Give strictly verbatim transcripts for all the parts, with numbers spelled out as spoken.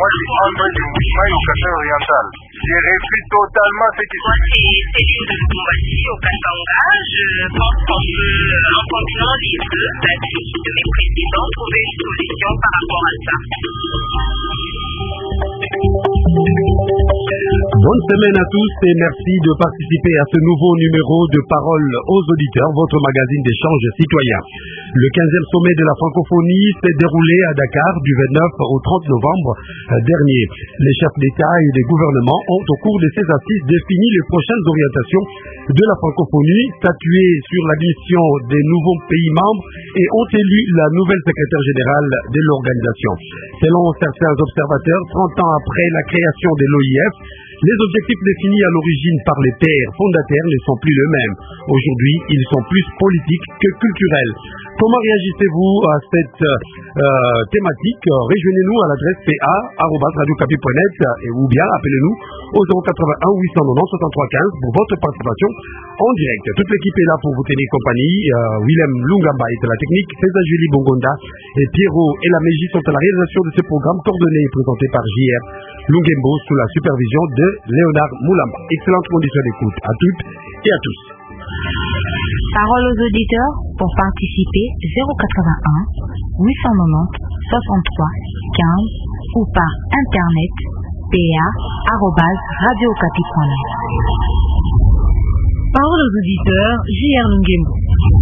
Moi, je suis André Dumouchima au Kassai oriental. J'ai refusé totalement ce qui se Moi, c'est Céline de Lukumbasi au Katanga. Je pense qu'on peut, en continuant les deux avis de mes présidents, trouver une solution par rapport à ça. Bonne semaine à tous et merci de participer à ce nouveau numéro de Parole aux auditeurs, votre magazine d'échange citoyen. Le quinzième sommet de la francophonie s'est déroulé à Dakar du vingt-neuf au trente novembre dernier. Les chefs d'État et des gouvernements ont, au cours de ces assises, défini les prochaines orientations de la francophonie, statué sur l'admission des nouveaux pays membres et ont élu la nouvelle secrétaire générale de l'organisation. Selon certains observateurs, trente ans après la création de l'O I F, les objectifs définis à l'origine par les pères fondateurs ne sont plus les mêmes. Aujourd'hui, ils sont plus politiques que culturels. Comment réagissez-vous à cette euh, thématique? Rejoignez-nous à l'adresse p a arobase radio okapi point net et ou bien appelez-nous au zéro quatre-vingt-un huit cent quatre-vingt-dix soixante-trois quinze pour votre participation en direct. Toute l'équipe est là pour vous tenir compagnie. Euh, Willem Lungamba est à la technique, César Julie Bongonda et Pierrot et la Mégie sont à la réalisation de ce programme coordonné et présenté par J R Lungembo sous la supervision de Léonard Moulamba. Excellente condition d'écoute à toutes et à tous. Parole aux auditeurs pour participer zéro quatre-vingt-un huit cent quatre-vingt-dix soixante-trois quinze ou par internet p a arobase radio okapi point net. Parole aux auditeurs, J R Lungembo.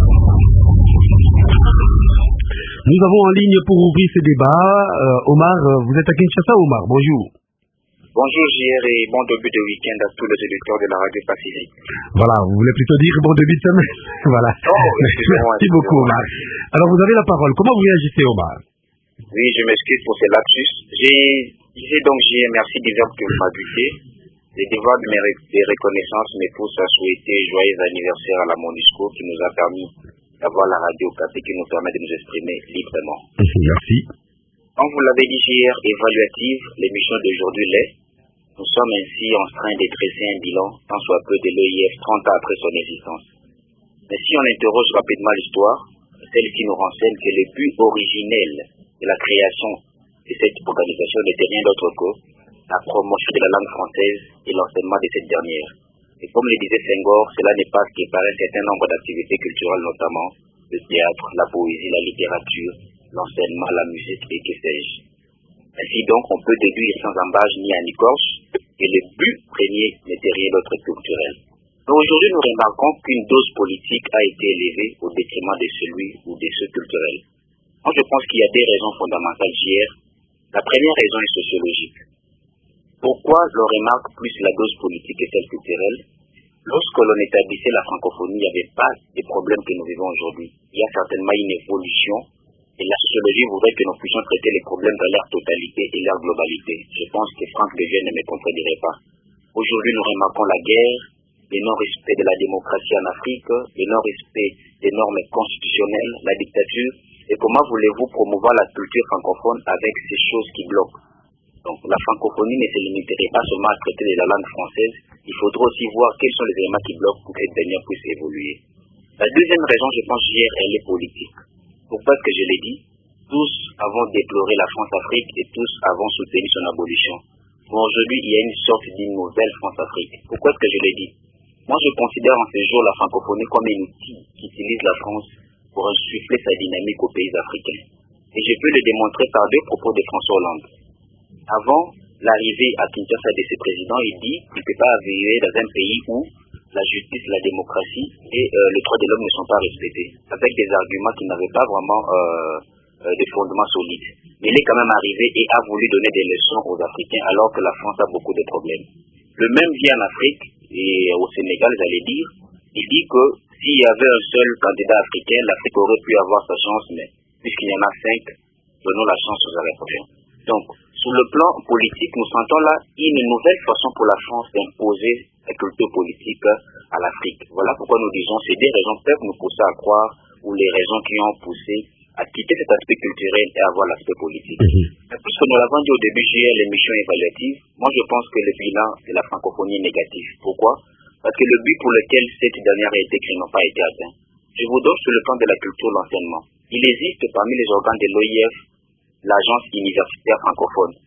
Nous avons en ligne pour ouvrir ce débat euh, Omar, vous êtes à Kinshasa. Omar, bonjour. Bonjour J R et bon début de week-end à tous les auditeurs de la radio Pacifique. Voilà, vous voulez plutôt dire bon début de semaine. Voilà. Oh, merci beaucoup Omar. Alors vous avez la parole. Comment vous réagissez Omar? Oui, je m'excuse pour ce lapsus. J'ai disais donc J R, merci déjà que vous m'habitez. Les devoirs de mes de reconnaissance me poussent à souhaiter joyeux anniversaire à la MONUSCO qui nous a permis d'avoir la radio Okapi qui nous permet de nous exprimer librement. Merci. Comme vous l'avez dit hier, évaluative, l'émission d'aujourd'hui l'est. Nous sommes ainsi en train de dresser un bilan, tant soit peu, de l'O I F trente ans après son existence. Mais si on interroge rapidement l'histoire, celle qui nous renseigne que le but originel de la création de cette organisation n'était rien d'autre que la promotion de la langue française et l'enseignement de cette dernière. Et comme le disait Senghor, cela n'est pas ce qui paraît un certain nombre d'activités culturelles, notamment le théâtre, la poésie, la littérature, l'enseignement, la musique et que sais-je. Ainsi donc, on peut déduire sans embâche ni anicorche que le but premier n'était rien d'autre que culturel. Mais aujourd'hui, nous remarquons qu'une dose politique a été élevée au détriment de celui ou de ceux culturels. Moi, je pense qu'il y a des raisons fondamentales hier. La première raison est sociologique. Pourquoi l'on remarque plus la dose politique et celle culturelle? Lorsque l'on établissait la francophonie, il n'y avait pas des problèmes que nous vivons aujourd'hui. Il y a certainement une évolution. Et la sociologie voudrait que nous puissions traiter les problèmes dans leur totalité et leur globalité. Je pense que Franck Dejeune ne me contredirait pas. Aujourd'hui, nous remarquons la guerre, le non-respect de la démocratie en Afrique, le non-respect des normes constitutionnelles, la dictature. Et comment voulez-vous promouvoir la culture francophone avec ces choses qui bloquent? Donc la francophonie ne se limiterait pas seulement à traiter de la langue française. Il faudra aussi voir quels sont les éléments qui bloquent pour que cette dernière puisse évoluer. La deuxième raison, je pense, hier, elle est politique. Pourquoi est-ce que je l'ai dit? Tous avons déploré la France-Afrique et tous avons soutenu son abolition. Mais aujourd'hui, il y a une sorte d'une nouvelle France-Afrique. Pourquoi est-ce que je l'ai dit? Moi, je considère en ce jour la francophonie comme un outil qui utilise la France pour insuffler sa dynamique aux pays africains. Et je peux le démontrer par deux propos de François Hollande. Avant l'arrivée à Kinshasa de ce président, il dit qu'il ne peut pas vivre dans un pays où la justice, la démocratie et euh, les droits de l'homme ne sont pas respectés, avec des arguments qui n'avaient pas vraiment euh, euh, des fondements solides. Mais il est quand même arrivé et a voulu donner des leçons aux Africains alors que la France a beaucoup de problèmes. Le même vient en Afrique et au Sénégal, j'allais dire, il dit que s'il y avait un seul candidat africain, l'Afrique aurait pu avoir sa chance, mais puisqu'il y en a cinq, donnons la chance aux Africains. Donc, sur le plan politique, nous sentons là une nouvelle façon pour la France d'imposer la culture politique à l'Afrique. Voilà pourquoi nous disons que ces deux raisons peuvent nous pousser à croire, ou les raisons qui ont poussé à quitter cet aspect culturel et avoir l'aspect politique. Mm-hmm. Mais puisque nous l'avons dit au début, j'ai l'émission évaluative, moi je pense que le bilan de la francophonie est négatif. Pourquoi? Parce que le but pour lequel cette dernière a été créée n'a pas été atteint. Je vous donne sur le plan de la culture l'enseignement. Il existe parmi les organes de l'O I F l'agence universitaire francophone.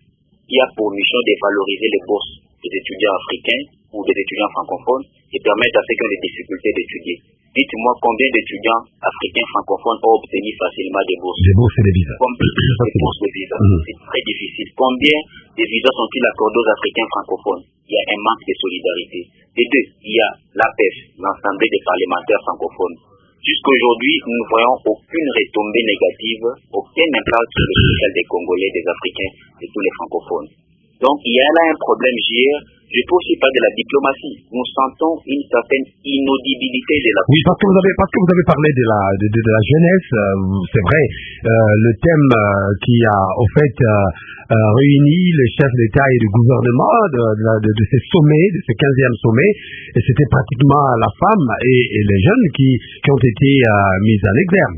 qui a pour mission de valoriser les bourses des étudiants africains ou des étudiants francophones et permettre à ceux qui ont des difficultés d'étudier. Dites-moi combien d'étudiants africains francophones ont obtenu facilement des bourses. Des bourses et des visas. Combien des bourses et des visas. Mmh. C'est très difficile. Combien de visas sont-ils accordés aux Africains francophones? Il y a un manque de solidarité. Et deux, il y a l'A P E F, l'Assemblée des parlementaires francophones. Jusqu'aujourd'hui, nous ne voyons aucune retombée négative, aucun impact sur le social des Congolais, des Africains et tous les francophones. Donc, il y a là un problème, J R. Je peux aussi parler de la diplomatie. Nous sentons une certaine inaudibilité de la... Oui, parce que vous avez, parce que vous avez parlé de la, de, de, de la jeunesse, euh, c'est vrai, euh, le thème euh, qui a, au fait, euh, euh, réuni les chefs d'État et de gouvernement de, de, de, de ces sommets, de ces quinzième sommets, et c'était pratiquement la femme et, et les jeunes qui, qui ont été euh, mis en exergue.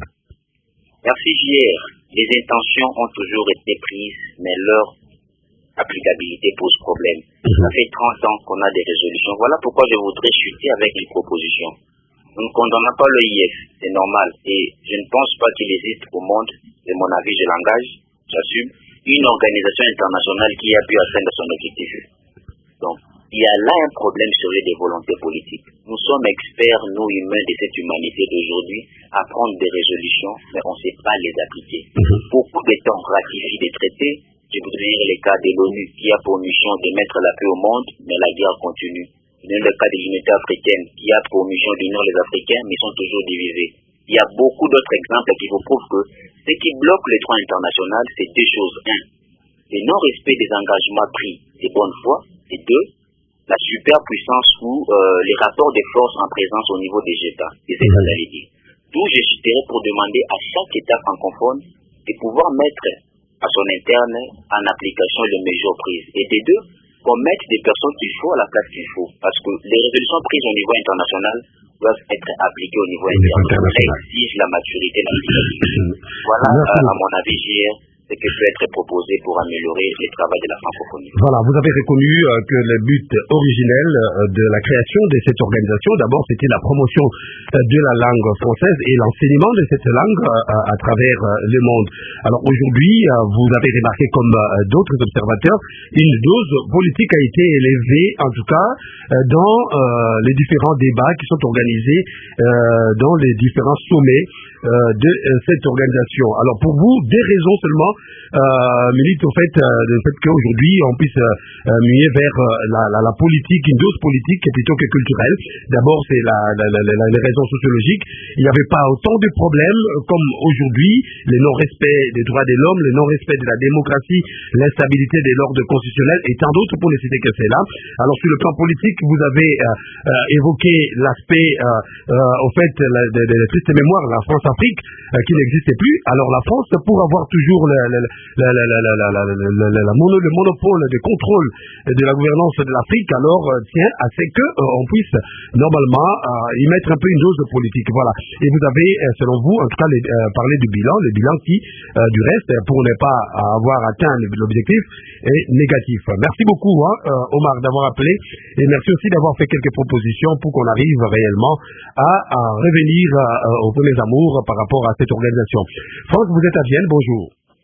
Merci, J R. Les intentions ont toujours été prises, mais leur applicabilité pose problème. Ça fait trente ans qu'on a des résolutions. Voilà pourquoi je voudrais chuter avec une proposition. Nous ne condamnons pas l'O I F, c'est normal. Et je ne pense pas qu'il existe au monde, de mon avis, je l'engage, j'assume, une organisation internationale qui a pu atteindre son objectif. Donc, il y a là un problème sur les volontés politiques. Nous sommes experts, nous humains, de cette humanité d'aujourd'hui, à prendre des résolutions, mais on ne sait pas les appliquer. Beaucoup de temps ratifient des traités. Je voudrais dire le cas de l'ONU qui a pour mission de mettre la paix au monde, mais la guerre continue. Il y a le cas de l'unité africaine qui a pour mission d'unir les Africains, mais sont toujours divisés. Il y a beaucoup d'autres exemples qui vous prouvent que ce qui bloque le droit international, c'est deux choses. Un, le non-respect des engagements pris de bonne foi. Et deux, la superpuissance ou euh, les rapports de force en présence au niveau des États, des États alliés. D'où je citerai pour demander à chaque État francophone de pouvoir mettre à son interne en application les mesures prises. Et des deux, qu'on mette des personnes qu'il faut à la place qu'il faut. Parce que les résolutions prises au niveau international doivent être appliquées au niveau international. Ça exige la maturité nationale. Voilà, à, à mon avis, J R, ce qui peut être proposé pour améliorer le travail de la francophonie. Voilà, vous avez reconnu euh, que le but originel euh, de la création de cette organisation, d'abord, c'était la promotion euh, de la langue française et l'enseignement de cette langue euh, à travers euh, le monde. Alors aujourd'hui, euh, vous avez remarqué comme euh, d'autres observateurs, une dose politique a été élevée, en tout cas, euh, dans euh, les différents débats qui sont organisés euh, dans les différents sommets euh, de euh, cette organisation. Alors pour vous, des raisons seulement Euh, milite au fait, euh, le fait qu'aujourd'hui on puisse euh, muer vers euh, la, la, la politique, une dose politique plutôt que culturelle. D'abord c'est la, la, la, la, les raisons sociologiques. Il n'y avait pas autant de problèmes comme aujourd'hui, le non-respect des droits de l'homme, le non-respect de la démocratie, l'instabilité de l'ordre constitutionnel et tant d'autres pour ne citer que cela. Alors sur le plan politique, vous avez euh, euh, évoqué l'aspect euh, euh, au fait la, de, de la triste mémoire, la France-Afrique euh, qui n'existait plus. Alors la France, pour avoir toujours le La, la, la, la, la, la, la, la, la, la mono, le monopole de contrôle de la gouvernance de l'Afrique, alors euh, tient à ce que euh, on puisse normalement euh, y mettre un peu une dose de politique. Voilà. Et vous avez, euh, selon vous, en tout cas, les, euh, parlé du bilan, le bilan qui, euh, du reste, pour ne pas avoir atteint l'objectif, est négatif. Merci beaucoup, hein, euh, Omar, d'avoir appelé, et merci aussi d'avoir fait quelques propositions pour qu'on arrive réellement à, à revenir euh, aux premiers amours par rapport à cette organisation. Franck, vous êtes à Vienne, bonjour.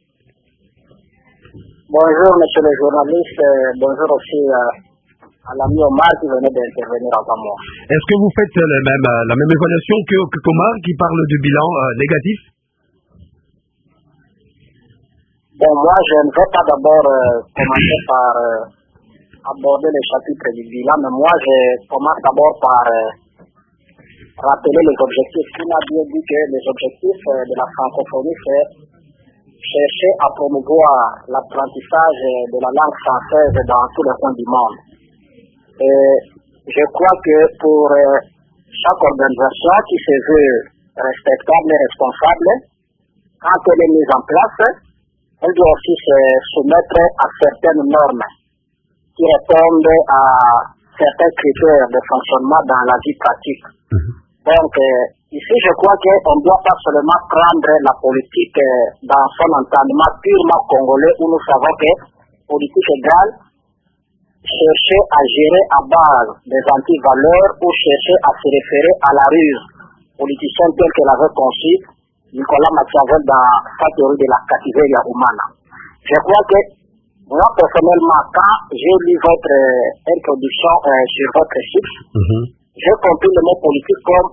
Bonjour, monsieur le journaliste. Bonjour aussi euh, à l'ami Omar qui venait d'intervenir avant moi. Est-ce que vous faites la même, la même évaluation que, que Omar qui parle du bilan euh, négatif? Bon, moi, je ne vais pas d'abord euh, commencer par euh, aborder le chapitre du bilan, mais moi, je commence d'abord par euh, rappeler les objectifs. Il a bien dit que les objectifs euh, de la francophonie, c'est chercher à promouvoir l'apprentissage de la langue française dans tous les coins du monde. Et je crois que pour euh, chaque organisation qui se veut respectable et responsable, quand elle est mise en place, elle doit aussi se soumettre à certaines normes qui répondent à certains critères de fonctionnement dans la vie pratique. Donc, euh, ici, je crois qu'on ne doit pas seulement prendre la politique euh, dans son entendement purement congolais, où nous savons que politique égale chercher à gérer à base des antivaleurs ou chercher à se référer à la ruse politicienne telle qu'elle avait conçue Nicolas Machiavel dans sa théorie de la catégorie humana. Je crois que Moi, personnellement, quand j'ai lu votre euh, introduction euh, sur votre site, mm-hmm. j'ai compris le mot politique comme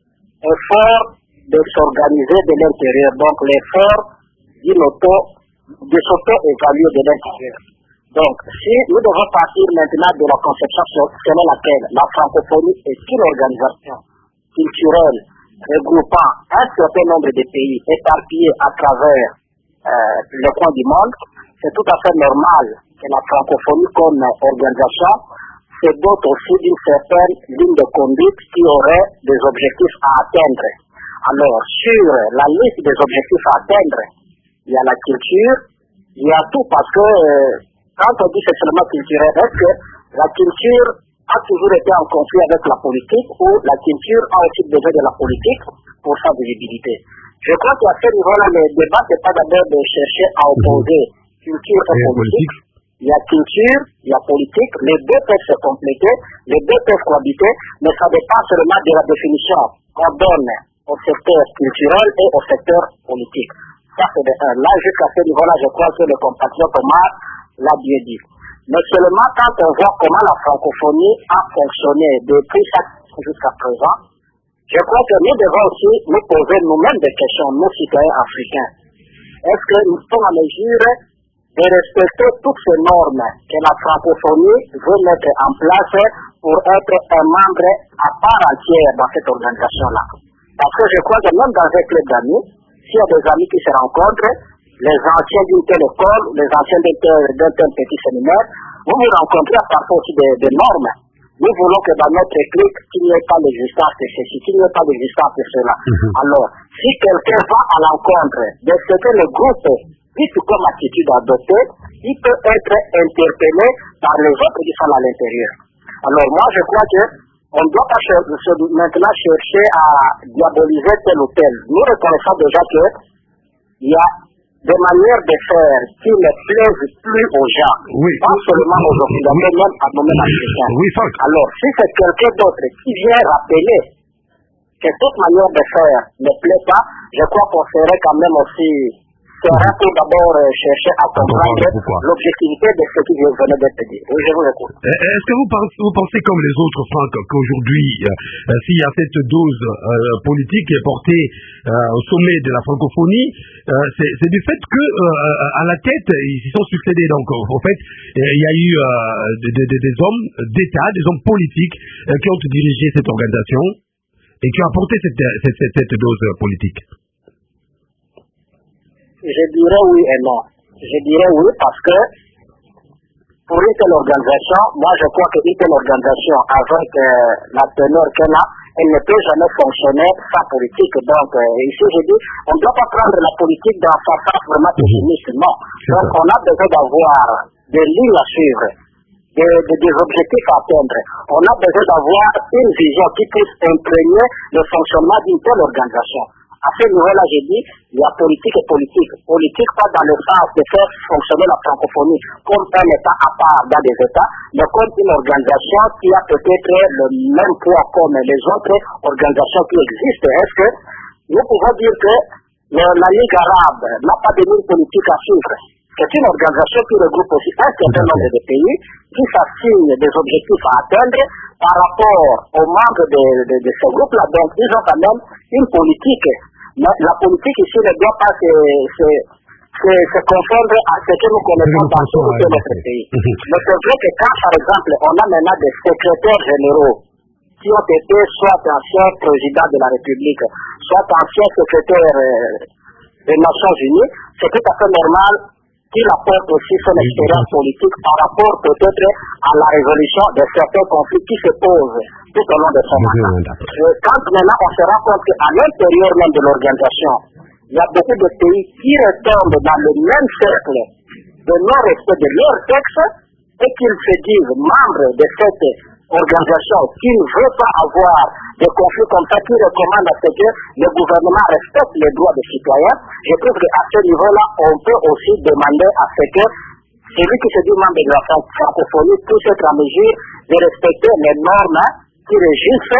effort de s'organiser de l'intérieur. Donc, l'effort d'une auto, de s'auto-évaluer de l'intérieur. Donc, si nous devons partir maintenant de la conception selon laquelle la francophonie est une organisation culturelle regroupant un certain nombre de pays éparpillés à travers euh, le coin du monde, c'est tout à fait normal que la francophonie comme organisation se dote aussi d'une certaine ligne de conduite qui aurait des objectifs à atteindre. Alors, sur la liste des objectifs à atteindre, il y a la culture, il y a tout parce que euh, quand on dit c'est seulement culturel, est-ce que la culture a toujours été en conflit avec la politique ou la culture a aussi besoin de la politique pour sa visibilité? Je crois qu'à ce niveau-là, le débat n'est pas d'abord de chercher à opposer culture et, et politique. politique. Il y a culture, il y a politique, les deux peuvent se compléter, les deux peuvent cohabiter, mais ça dépend seulement de la définition qu'on donne au secteur culturel et au secteur politique. Ça, c'est de un. Là, jusqu'à ce niveau-là, je crois que le compatriote Omar l'a bien dit. Mais seulement quand on voit comment la francophonie a fonctionné depuis ça jusqu'à présent, je crois que nous devons aussi nous poser nous-mêmes des questions, nous citoyens africains. Est-ce que nous sommes en mesure de respecter toutes ces normes que la francophonie veut mettre en place pour être un membre à part entière dans cette organisation-là? Parce que je crois que même dans un club d'amis, s'il y a des amis qui se rencontrent, les anciens d'une telle école, les anciens d'un tel, d'un tel petit séminaire, vous vous rencontrez à partir aussi des, des normes. Nous voulons que dans notre clique, qu'il n'y ait pas l'existence de ceci, qu'il n'y ait pas l'existence de cela. Mm-hmm. Alors, si quelqu'un va à l'encontre de ce que le groupe dit comme attitude adoptée, il peut être interpellé par les autres qui sont à l'intérieur. Alors moi, je crois que on ne doit pas cher- maintenant chercher à diaboliser tel ou tel. Nous reconnaissons déjà qu'il y a des manières de faire qui ne plaisent plus aux gens. Oui. Pas seulement aux Occidentaux, oui. Même à nous-mêmes africains. Oui, alors, si c'est quelqu'un d'autre qui vient rappeler que toute manière de faire ne plaît pas, je crois qu'on serait quand même aussi serait pour d'abord euh, chercher à comprendre l'objectivité de ce qui venait d'être dit. Oui, je vous écoute. Est-ce que vous pensez, vous pensez comme les autres, Franck, qu'aujourd'hui, euh, s'il y a cette dose euh, politique qui est portée euh, au sommet de la francophonie, euh, c'est, c'est du fait que euh, à la tête, ils s'y sont succédés. Donc, en fait, il y a eu euh, des, des, des hommes d'État, des hommes politiques euh, qui ont dirigé cette organisation et qui ont apporté cette, cette, cette, cette dose politique. Je dirais oui et non. Je dirais oui parce que pour une telle organisation, moi je crois qu'une telle organisation avec euh, la teneur qu'elle a, elle ne peut jamais fonctionner sans politique. Donc euh, ici je dis, on ne doit pas prendre la politique dans sa face vraiment pessimiste, non. Donc on a besoin d'avoir des lignes à suivre, des, des, des objectifs à atteindre. On a besoin d'avoir une vision qui puisse imprégner le fonctionnement d'une telle organisation. À ce niveau-là, j'ai dit, il y a politique et politique. Politique pas dans le sens de faire fonctionner la francophonie comme un État à part dans des États, mais comme une organisation qui a peut-être le même poids comme les autres organisations qui existent. Est-ce que nous pouvons dire que le, la Ligue arabe n'a pas de ligne politique à suivre? C'est une organisation qui regroupe aussi un certain nombre de pays qui s'assignent des objectifs à atteindre par rapport aux membres de, de, de ce groupe-là. Donc, ils ont quand même une politique. Mais la politique ici ne doit pas se, se, se, se confondre à ce que nous connaissons dans tout notre pays. Mais c'est vrai que quand, par exemple, on a maintenant des secrétaires généraux qui ont été soit anciens présidents de la République, soit anciens secrétaires euh, des Nations Unies, c'est tout à fait normal qu'il apporte aussi son expérience politique par rapport peut-être à la résolution de certains conflits qui se posent tout au long de son mandat. Quand maintenant on se rend compte qu'à l'intérieur même de l'organisation, il y a beaucoup de pays qui retombent dans le même cercle de non-respect de leurs textes et qu'ils se disent membres de cette organisation qui ne veut pas avoir des conflits comme ça, qui recommande à ce que le gouvernement respecte les droits des citoyens. Je trouve qu'à ce niveau-là, on peut aussi demander à ce que celui qui se dit membre de la francophonie puisse être en mesure de respecter les normes qui régissent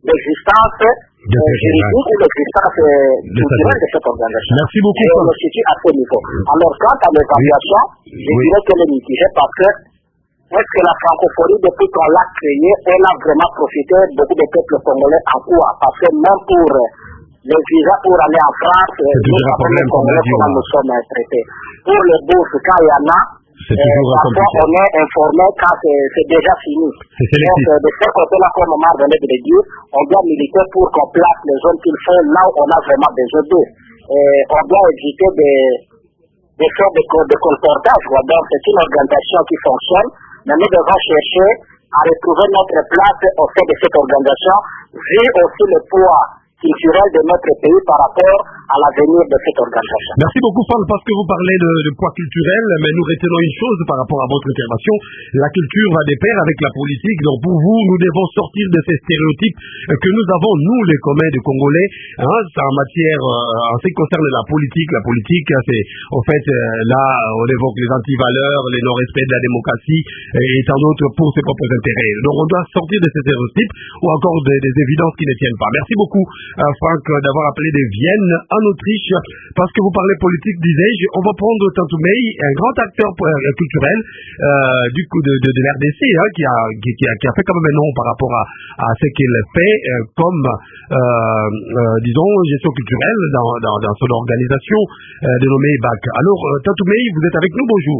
l'existence euh, juridique ou l'existence culturelle de cette organisation. Merci beaucoup. Et on le situe à ce niveau. Alors, quant à l'évaluation, oui. je oui. dirais qu'elle est mitigée parce que est-ce que la francophonie, depuis qu'on l'a créée, elle a vraiment profité beaucoup des peuples congolais en quoi? Parce que même pour les visas pour aller en France, nous savons les Congolais comment nous sommes traités. Pour les bourses, quand il y en a, Euh, parfois on est informé quand c'est déjà fini. Donc euh, de ce côté-là, comme Omar venait de le dire, on doit militer pour qu'on place les zones qu'il faut là où on a vraiment besoin d'eux. On doit éviter des, des faits de, de colportage. Donc c'est une organisation qui fonctionne, mais nous devons chercher à retrouver notre place au sein de cette organisation, vu aussi le poids culturel de notre pays par rapport à l'avenir de cette organisation. Merci beaucoup, Franck, parce que vous parlez de, de poids culturel, mais nous retenons une chose par rapport à votre intervention. La culture va de pair avec la politique. Donc pour vous, nous devons sortir de ces stéréotypes que nous avons, nous, les communs de Congolais, hein, en matière, euh, en ce qui concerne la politique. La politique, c'est, en fait, euh, là, on évoque les antivaleurs, les non-respects de la démocratie et tant d'autres pour ses propres intérêts. Donc on doit sortir de ces stéréotypes ou encore des, des évidences qui ne tiennent pas. Merci beaucoup. Euh, Franck, d'avoir appelé de Vienne en Autriche, parce que vous parlez politique, disais-je. On va prendre Tantoumei, un grand acteur euh, culturel euh, du coup de, de, de l'R D C, hein, qui, a, qui, qui, a, qui a fait quand même un nom par rapport à, à ce qu'il fait euh, comme, euh, euh, disons, gestion culturelle dans, dans, dans son organisation euh, dénommée B A C. Alors, euh, Tantoumei, vous êtes avec nous, bonjour.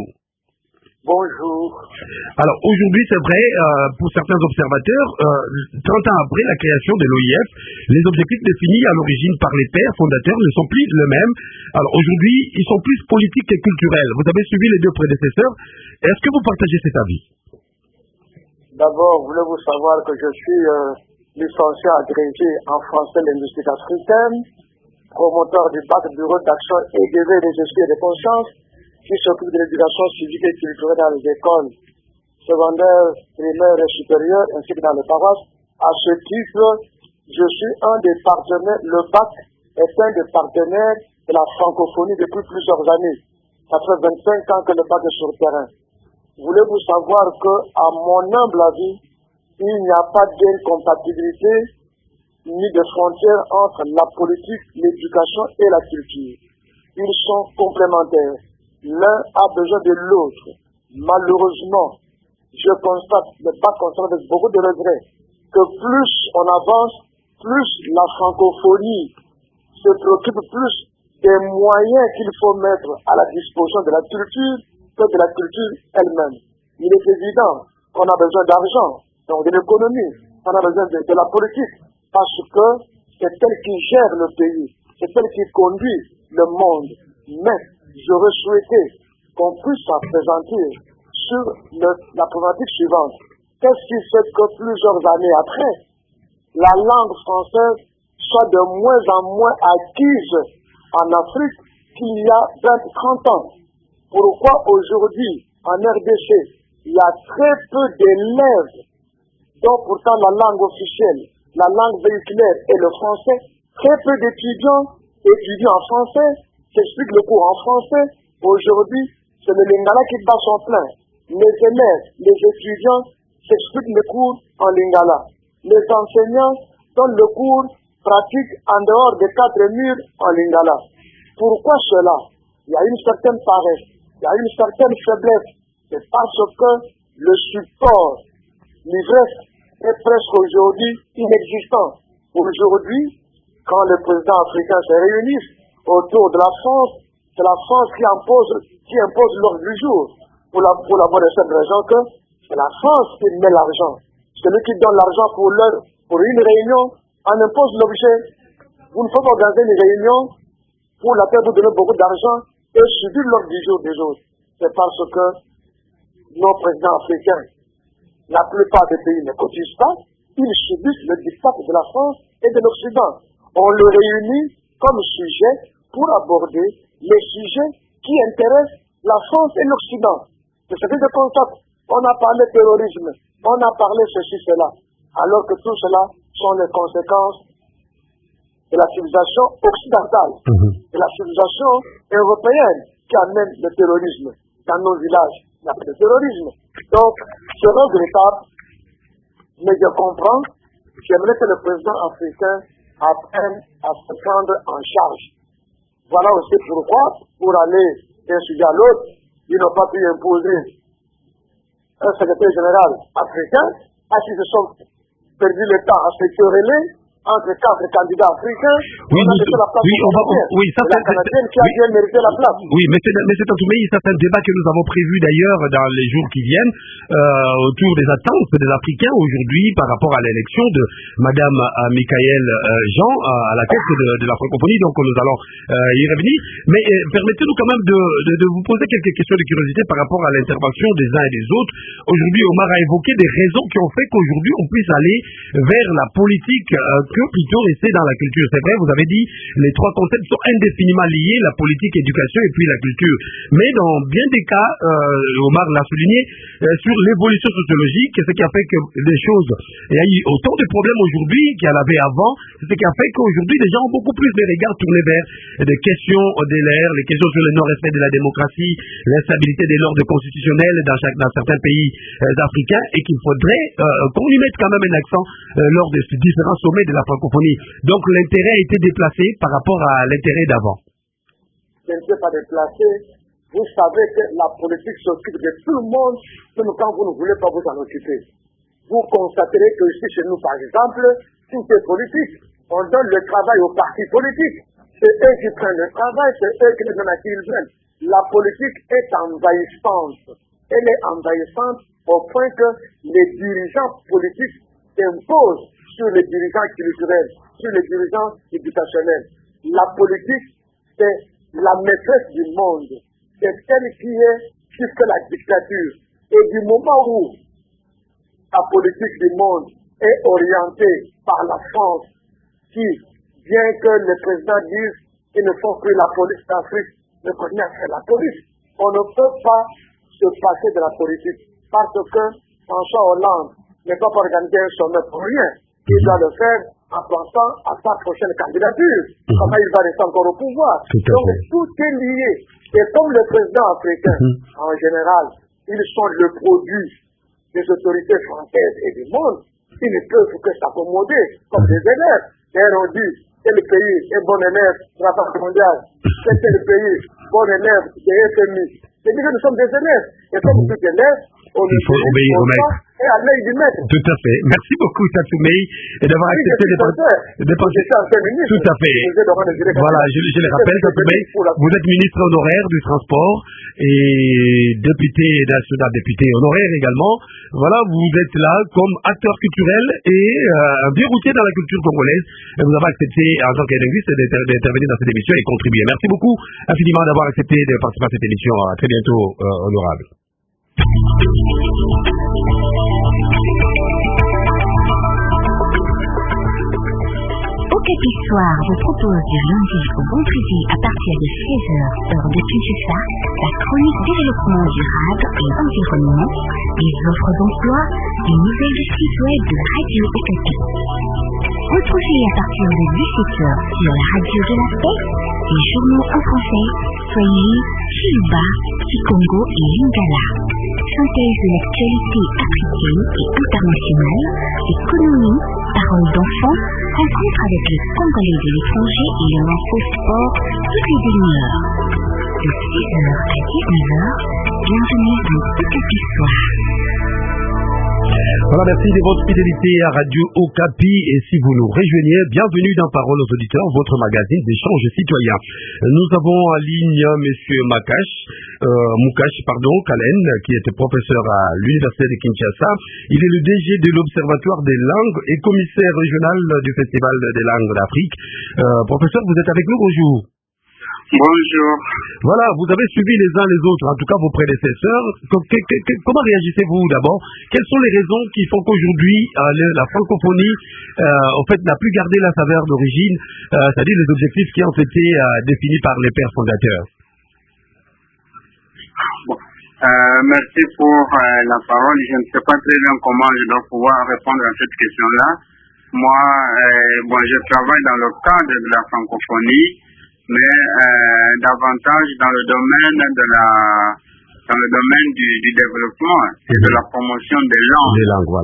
Bonjour. Alors aujourd'hui, c'est vrai, euh, pour certains observateurs, euh, trente ans après la création de l'O I F, les objectifs définis à l'origine par les pères fondateurs ne sont plus les mêmes. Alors aujourd'hui, ils sont plus politiques et culturels. Vous avez suivi les deux prédécesseurs. Est-ce que vous partagez cet avis? D'abord, voulez-vous savoir que je suis euh, licencié agrégé en français linguistique africaine, promoteur du B A C, bureau d'action et d'éveil des esprits et des consciences, qui s'occupe de l'éducation civique et culturelle dans les écoles secondaires, primaires et supérieures, ainsi que dans les paroisses. À ce titre, je suis un des partenaires, le B A C est un des partenaires de la francophonie depuis plusieurs années. Ça fait vingt-cinq ans que le B A C est sur le terrain. Voulez-vous savoir que, à mon humble avis, il n'y a pas d'incompatibilité ni de frontières entre la politique, l'éducation et la culture. Ils sont complémentaires. L'un a besoin de l'autre. Malheureusement, je constate, mais pas constate avec beaucoup de regrets, que plus on avance, plus la francophonie se préoccupe plus des moyens qu'il faut mettre à la disposition de la culture que de la culture elle-même. Il est évident qu'on a besoin d'argent, donc de l'économie, on a besoin de, de la politique, parce que c'est elle qui gère le pays, c'est elle qui conduit le monde. Mais j'aurais souhaité qu'on puisse s'appesantir sur le, la problématique suivante. Qu'est-ce qui fait que plusieurs années après, la langue française soit de moins en moins acquise en Afrique qu'il y a vingt à trente ans? Pourquoi aujourd'hui, en R D C, il y a très peu d'élèves dont pourtant la langue officielle, la langue véhiculaire est le français, très peu d'étudiants étudient en français, s'expliquent le cours en français. Aujourd'hui, c'est le lingala qui bat son plein. Les élèves, les étudiants s'expliquent le cours en lingala. Les enseignants donnent le cours pratique en dehors des quatre murs en lingala. Pourquoi cela? Il y a une certaine paresse, il y a une certaine faiblesse. C'est parce que le support, l'ivresse, est presque aujourd'hui inexistant. Aujourd'hui, quand les présidents africains se réunissent autour de la France, c'est la France qui impose, qui impose l'ordre du jour. Pour la, pour la bonne et simple raison que c'est la France qui met l'argent. Celui qui donne l'argent pour leur, pour une réunion, en impose l'objet. Vous ne pouvez pas organiser une réunion pour laquelle vous donnez beaucoup d'argent et subir l'ordre du jour des autres. C'est parce que nos présidents africains, la plupart des pays ne cotisent pas, ils subissent le diktat de la France et de l'Occident. On le réunit comme sujet pour aborder les sujets qui intéressent la France et l'Occident. C'est ce que je constate. On a parlé terrorisme, on a parlé ceci, cela, alors que tout cela sont les conséquences de la civilisation occidentale, mmh. de la civilisation européenne qui amène le terrorisme. Dans nos villages, il y a pas de terrorisme. Donc, c'est regrettable, mais je comprends, j'aimerais que le président africain apprenne à se prendre en charge. Voilà aussi pourquoi, pour aller d'un sujet à l'autre, ils n'ont pas pu imposer un secrétaire général africain, parce qu'ils se sont perdu le temps à se quereller entre quatre candidats africains. Oui, on a laissé la place oui, on va, on, oui, ça c'est la canadienne qui a oui, bien mérité la place. Oui, mais c'est, mais c'est un tout, mais ça c'est un débat que nous avons prévu d'ailleurs dans les jours qui viennent euh, autour des attentes des Africains aujourd'hui par rapport à l'élection de Madame euh, Michaël euh, Jean euh, à la tête de, de la francophonie. Donc nous allons euh, y revenir. Mais euh, permettez-nous quand même de, de, de vous poser quelques questions de curiosité par rapport à l'intervention des uns et des autres. Aujourd'hui, Omar a évoqué des raisons qui ont fait qu'aujourd'hui on puisse aller vers la politique euh, que plutôt rester dans la culture. C'est vrai, vous avez dit, les trois concepts sont indéfiniment liés, la politique, l'éducation et puis la culture. Mais dans bien des cas, euh, Omar l'a souligné, euh, sur l'évolution sociologique, ce qui a fait que les choses, il y a eu autant de problèmes aujourd'hui qu'il y en avait avant, c'est ce qui a fait qu'aujourd'hui, les gens ont beaucoup plus les regards tournés vers des questions de l'air, les questions sur le non-respect de la démocratie, l'instabilité des ordres constitutionnels dans, chaque, dans certains pays euh, africains, et qu'il faudrait euh, qu'on y mette quand même un accent euh, lors de ces différents sommets de la francophonie. Donc l'intérêt a été déplacé par rapport à l'intérêt d'avant. Je ne sais pas déplacé. Vous savez que la politique s'occupe de tout le monde, même quand vous ne voulez pas vous en occuper. Vous constaterez que ici chez nous, par exemple, tout est politique. On donne le travail aux partis politiques. C'est eux qui prennent le travail, c'est eux qui le donnent à qui ils veulent. La politique est envahissante. Elle est envahissante au point que les dirigeants politiques imposent sur les dirigeants culturels, sur les dirigeants éducationnels. La politique, c'est la maîtresse du monde. C'est celle qui est plus que la dictature. Et du moment où la politique du monde est orientée par la France, qui, bien que le président dise qu'ils ne font plus la police d'Afrique, ne continue à faire la police, on ne peut pas se passer de la politique. Parce que François Hollande n'est pas organisé un sommet pour rien. Il doit le faire en pensant à sa prochaine candidature. Mmh. Comment il va rester encore au pouvoir. Tout Donc tout est lié. Et comme le président africain, mmh. en général, ils sont le produit des autorités françaises et du monde, ils ne peuvent que s'accommoder comme mmh. des élèves. D'ailleurs, on dit, tel pays est bon élève de la Banque mondiale, tel pays bon élève des F M I. C'est-à-dire que nous sommes des élèves. Et comme mmh. tous les élèves, on il faut obéir au maître. Et à l'œil du maître. Tout à fait. Merci beaucoup, Satoumei, d'avoir oui, accepté de penser. Tout à fait. Voilà, je, je le rappelle, Satoumei, vous êtes ministre honoraire du transport et député national, député honoraire également. Voilà, vous êtes là comme acteur culturel et euh, un vieux routier dans la culture congolaise. Et vous avez accepté, en tant qu'linguiste, d'intervenir dans cette émission et contribuer. Merci beaucoup infiniment d'avoir accepté de participer à cette émission. À très bientôt, euh, honorable. Okapi Soir vous propose du lundi au vendredi à partir de seize heures, heure de Kinshasa, la chronique développement durable et environnement, les offres d'emploi, les nouvelles du site web de Radio Okapi. Retrouvez à partir de dix-sept heures sur la radio de la paix les journaux en français, Swahili, Chiluba, Kikongo et Lingala. Synthèse de l'actualité africaine et internationale, économie, paroles d'enfants, rencontre avec les Congolais de l'étranger et le info sport toutes les demi-heures. De six heures à dix-neuf heures, bienvenue dans Okapi Soir. Voilà, merci de votre fidélité à Radio Okapi et si vous nous rejoignez, bienvenue dans Parole aux auditeurs, votre magazine d'échange citoyen. Nous avons en ligne Monsieur Makash, euh, Mukash, pardon, Kalen, qui était professeur à l'Université de Kinshasa. Il est le D G de l'Observatoire des langues et commissaire régional du Festival des langues d'Afrique. Euh, professeur, vous êtes avec nous, bonjour. Bonjour. Voilà, vous avez suivi les uns les autres, en tout cas vos prédécesseurs. Comment réagissez-vous d'abord? Quelles sont les raisons qui font qu'aujourd'hui euh, la francophonie, euh, en fait, n'a plus gardé la saveur d'origine, euh, c'est-à-dire les objectifs qui ont été euh, définis par les pères fondateurs? Bon. Euh, merci pour euh, la parole. Je ne sais pas très bien comment je dois pouvoir répondre à cette question-là. Moi, euh, bon, je travaille dans le cadre de la francophonie, mais euh, davantage dans le domaine de la dans le domaine du, du développement et de la promotion des langues. Des langues, voilà.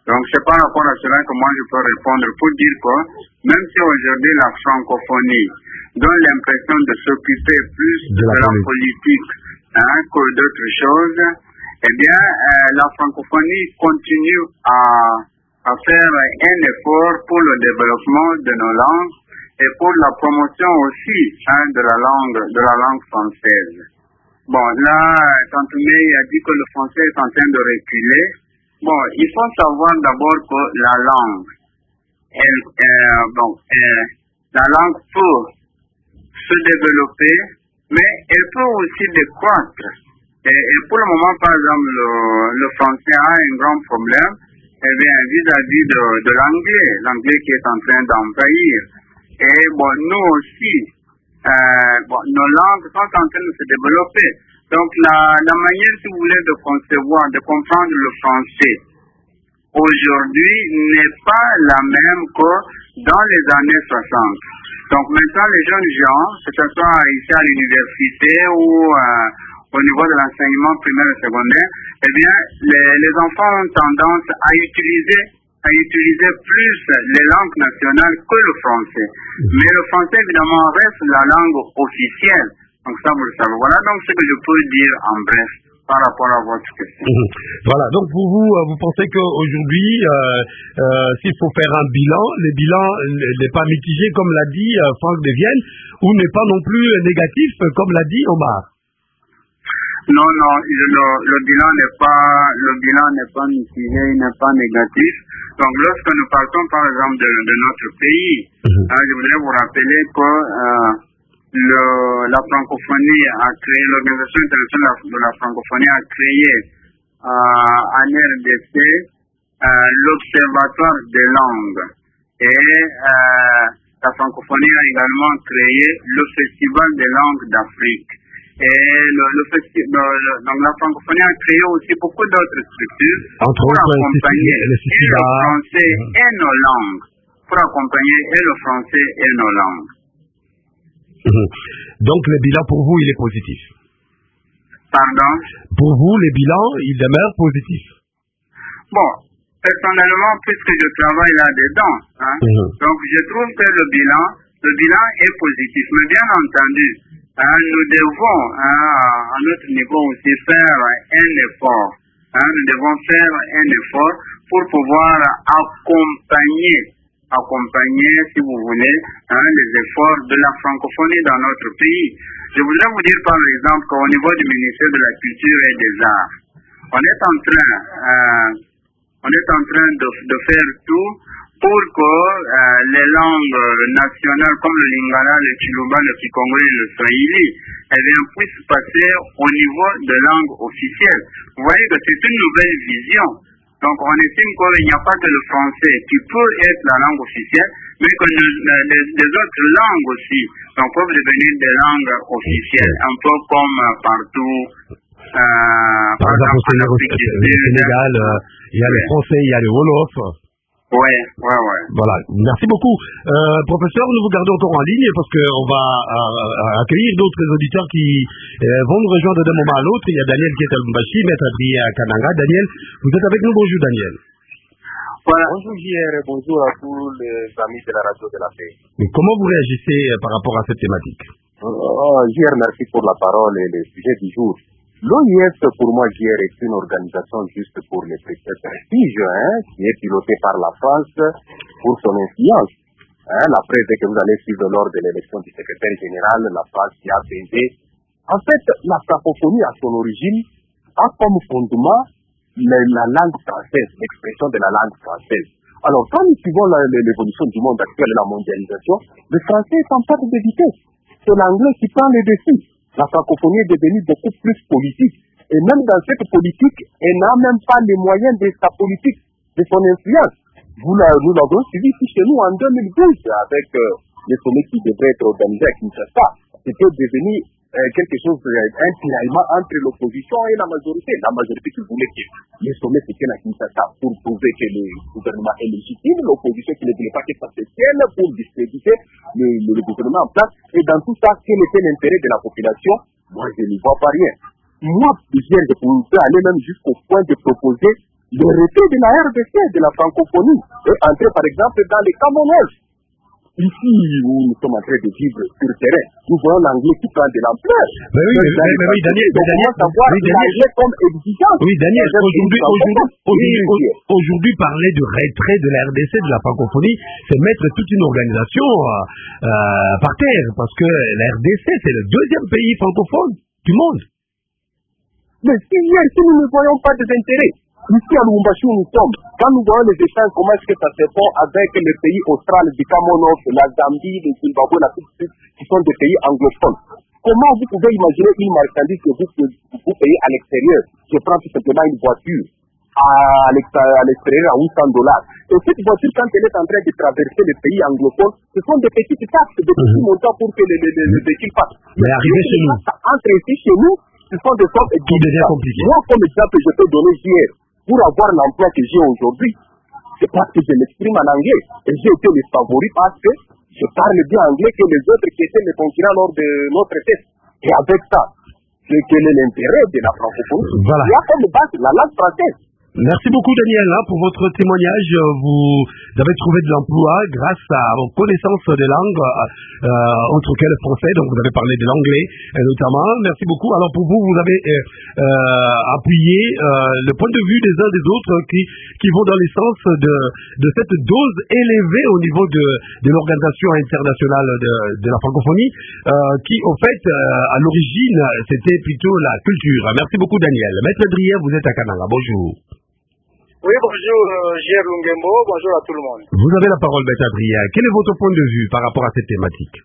Donc c'est par rapport à cela que moi je peux répondre pour dire que même si aujourd'hui la francophonie donne l'impression de s'occuper plus de, de la politique hein, que d'autres choses, eh bien euh, la francophonie continue à, à faire un effort pour le développement de nos langues et pour la promotion aussi hein, de la langue de la langue française. Bon, là, Tantoumé a dit que le français est en train de reculer. Bon, il faut savoir d'abord que la langue, elle, euh, bon, euh, la langue peut se développer, mais elle peut aussi décroître. Et, et pour le moment, par exemple, le, le français a un grand problème, eh bien, vis-à-vis de, de l'anglais, l'anglais qui est en train d'envahir. Et bon, nous aussi, euh, bon, nos langues sont en train de se développer. Donc, la, la manière, si vous voulez, de concevoir, de comprendre le français aujourd'hui n'est pas la même que dans les années soixante. Donc, maintenant, les jeunes gens, que ce soit ici à l'université ou euh, au niveau de l'enseignement primaire et secondaire, eh bien, les, les enfants ont tendance à utiliser à utiliser plus les langues nationales que le français. Mais le français, évidemment, reste la langue officielle. Donc ça, vous le savez. Voilà donc ce que je peux dire en bref par rapport à votre question. Mmh. Voilà, donc pour vous, vous pensez qu'aujourd'hui, euh, euh, s'il faut faire un bilan, le bilan n'est pas mitigé, comme l'a dit euh, Franck de Vienne, ou n'est pas non plus négatif, comme l'a dit Omar? Non, non, le, le bilan n'est pas, le bilan n'est pas mitigé, il n'est pas négatif. Donc, lorsque nous partons, par exemple, de, de notre pays, mmh. hein, je voudrais vous rappeler que euh, le, la francophonie a créé, l'Organisation internationale de la francophonie a créé euh, en R D C euh, l'Observatoire des langues. Et euh, la francophonie a également créé le Festival des langues d'Afrique. Et le, le festival, le, donc la francophonie a créé aussi beaucoup d'autres structures Entre pour autres, accompagner le, le, et le français mmh. et nos langues, pour accompagner et le français et nos langues. Mmh. Donc le bilan pour vous, il est positif. Pardon? Pour vous, le bilan, il demeure positif. Bon, personnellement, puisque je travaille là-dedans, hein, mmh. donc je trouve que le bilan, le bilan est positif. Mais bien entendu, hein, nous devons, hein, à notre niveau aussi, faire un effort. Hein, nous devons faire un effort pour pouvoir accompagner, accompagner, si vous voulez, hein, les efforts de la francophonie dans notre pays. Je voudrais vous dire, par exemple, qu'au niveau du ministère de la Culture et des Arts, on est en train, euh, on est en train de, de faire tout pour que euh, les langues nationales comme le Lingala, le Chiluba, le Kikongo et le Swahili eh bien, puissent passer au niveau de langue officielle. Vous voyez que c'est une nouvelle vision. Donc on estime qu'il n'y a pas que le français qui peut être la langue officielle, mais que nous, les, les autres langues aussi donc, peuvent devenir des langues officielles, un peu comme partout. Euh, par exemple, au Sénégal, il y a le français, il y a le Wolof. Ouais, ouais, ouais. Voilà, merci beaucoup. Euh, professeur, nous vous gardons encore en ligne parce qu'on va euh, accueillir d'autres auditeurs qui euh, vont nous rejoindre d'un moment à l'autre. Il y a Daniel qui est à Lumbashi, Maître Adrien à Kananga. Daniel, vous êtes avec nous. Bonjour, Daniel. Voilà, bonjour J R et bonjour à tous les amis de la radio de la paix. Mais comment vous réagissez par rapport à cette thématique? oh, J R, merci pour la parole et le sujet du jour. L'O I S, pour moi, J R, est une organisation juste pour les prestige, hein, qui est pilotée par la France pour son influence. Hein, la preuve que vous allez suivre lors de l'élection du secrétaire général, la France qui a pesé. En fait, la francophonie, à son origine, a comme fondement la, la langue française, l'expression de la langue française. Alors, quand nous suivons la, l'évolution du monde actuel et la mondialisation, le français est en train de vitesse. C'est l'anglais qui prend le dessus. La francophonie est devenue beaucoup plus politique. Et même dans cette politique, elle n'a même pas les moyens de sa politique, de son influence. Vous la, nous l'avons suivi ici chez nous en deux mille douze avec euh, les sommets qui devraient être organisés à Kinshasa. C'était devenu euh, quelque chose, euh, un tiraillement entre l'opposition et la majorité. La majorité qui voulait que les sommets se tiennent à Kinshasa pour prouver que le gouvernement est légitime, l'opposition qui ne voulait pas que ça se tienne pour discréditer le, le, le gouvernement en place. Et dans tout ça, quel était l'intérêt de la population? Moi, je n'y vois pas rien. Moi, je peux aller même jusqu'au point de proposer le retrait de la R D C, de la francophonie, et entrer par exemple dans les Commonwealth. Ici où nous sommes en train de vivre sur le terrain, nous voyons l'anglais qui prend de l'ampleur. Mais oui, mais, mais, mais oui, Daniel, mais Daniel, oui, Daniel, comme exigence. Oui, Daniel, aujourd'hui, aujourd'hui, aujourd'hui, aujourd'hui, parler de retrait de la R D C, de la francophonie, c'est mettre toute une organisation euh, euh, par terre, parce que la R D C, c'est le deuxième pays francophone du monde. Mais si hier, si nous ne voyons pas des intérêts, ici à Lubumbashi où nous sommes, quand nous voyons les échanges, comment est-ce que ça se fait avec les pays australes, du Commonwealth, la Zambie, le Zimbabwe, la Sud, qui sont des pays anglophones, comment vous pouvez imaginer une marchandise que vous, vous payez à l'extérieur? Je prends tout simplement une voiture à l'extérieur à huit cents dollars. Et cette voiture, quand elle est en train de traverser les pays anglophones, ce sont des petites taxes, des petits mmh. montants pour que les, les, les, les véhicules passent. Mais arrivé chez nous, entre ici chez nous, ce sont des sommes qui devient compliqué. Moi, comme exemple, je peux donner hier, pour avoir l'emploi que j'ai aujourd'hui, c'est parce que je m'exprime en anglais. Et j'ai été le favori parce que je parle bien anglais que les autres qui étaient les concurrents lors de notre test. Et avec ça, c'est quel est l'intérêt de la francophonie? Voilà. Il y a comme base la langue française. Merci beaucoup Daniel hein, pour votre témoignage. Vous avez trouvé de l'emploi grâce à vos connaissances des langues, euh, autres que le français, donc vous avez parlé de l'anglais euh, notamment. Merci beaucoup. Alors pour vous, vous avez euh, euh, appuyé euh, le point de vue des uns des autres qui, qui vont dans le sens de, de cette dose élevée au niveau de, de l'Organisation internationale de, de la francophonie, euh, qui au fait euh, à l'origine c'était plutôt la culture. Merci beaucoup Daniel. Maître Drier, vous êtes à Kananga. Bonjour. Oui, bonjour, euh, J R Lungembo, bonjour à tout le monde. Vous avez la parole, Maître Adrien. Quel est votre point de vue par rapport à cette thématique?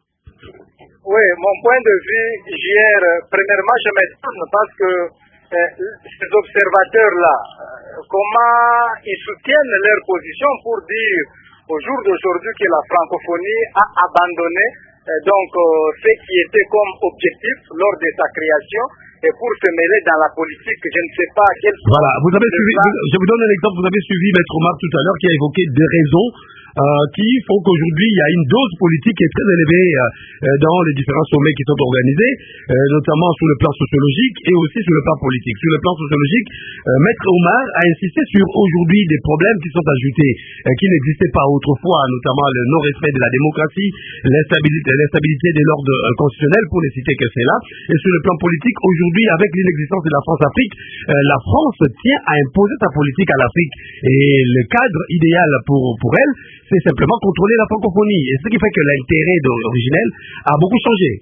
Oui, mon point de vue, J R, premièrement, je m'étonne parce que euh, ces observateurs-là, euh, comment ils soutiennent leur position pour dire au jour d'aujourd'hui que la francophonie a abandonné euh, donc euh, ce qui était comme objectif lors de sa création, et pour se mêler dans la politique, je ne sais pas quelle... Voilà, vous avez suivi, je vous donne un exemple, vous avez suivi Maître Omar tout à l'heure qui a évoqué des raisons euh, qui font qu'aujourd'hui il y a une dose politique qui est très élevée euh, dans les différents sommets qui sont organisés, euh, notamment sur le plan sociologique et aussi sur le plan politique. Sur le plan sociologique, euh, Maître Omar a insisté sur aujourd'hui des problèmes qui sont ajoutés, euh, qui n'existaient pas autrefois, notamment le non-respect de la démocratie, l'instabilité, l'instabilité de l'ordre euh, constitutionnel, pour ne citer que cela. Et sur le plan politique, aujourd'hui, avec l'inexistence de la France-Afrique, euh, la France tient à imposer sa politique à l'Afrique. Et le cadre idéal pour, pour elle, c'est simplement contrôler la francophonie. Et ce qui fait que l'intérêt originel a beaucoup changé.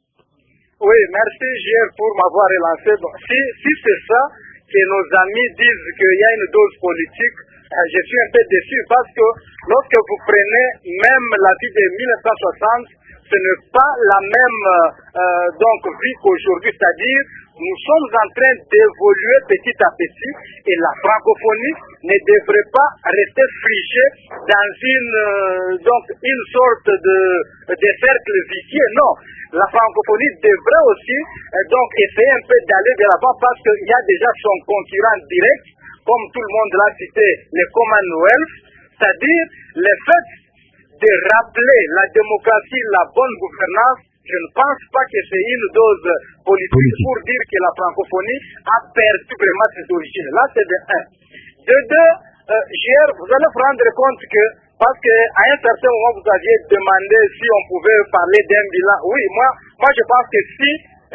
Oui, merci J R pour m'avoir relancé. Bon, si si c'est ça que nos amis disent qu'il y a une dose politique, euh, je suis un peu déçu parce que lorsque vous prenez même la vie de mille neuf cent soixante, ce n'est pas la même euh, donc vie qu'aujourd'hui, c'est-à-dire nous sommes en train d'évoluer petit à petit et la francophonie ne devrait pas rester figée dans une euh, donc une sorte de, de cercle vicieux. Non, la francophonie devrait aussi euh, donc essayer un peu d'aller de l'avant parce qu'il y a déjà son concurrent direct, comme tout le monde l'a cité, le Commonwealth, c'est-à-dire le fait de rappeler la démocratie, la bonne gouvernance. Je ne pense pas que c'est une dose politique, politique pour dire que la francophonie a perdu vraiment ses origines. Là, c'est de un. De deux, euh, J R, vous allez vous rendre compte que, parce qu'à un certain moment, vous aviez demandé si on pouvait parler d'un bilan. Oui, moi, moi je pense que si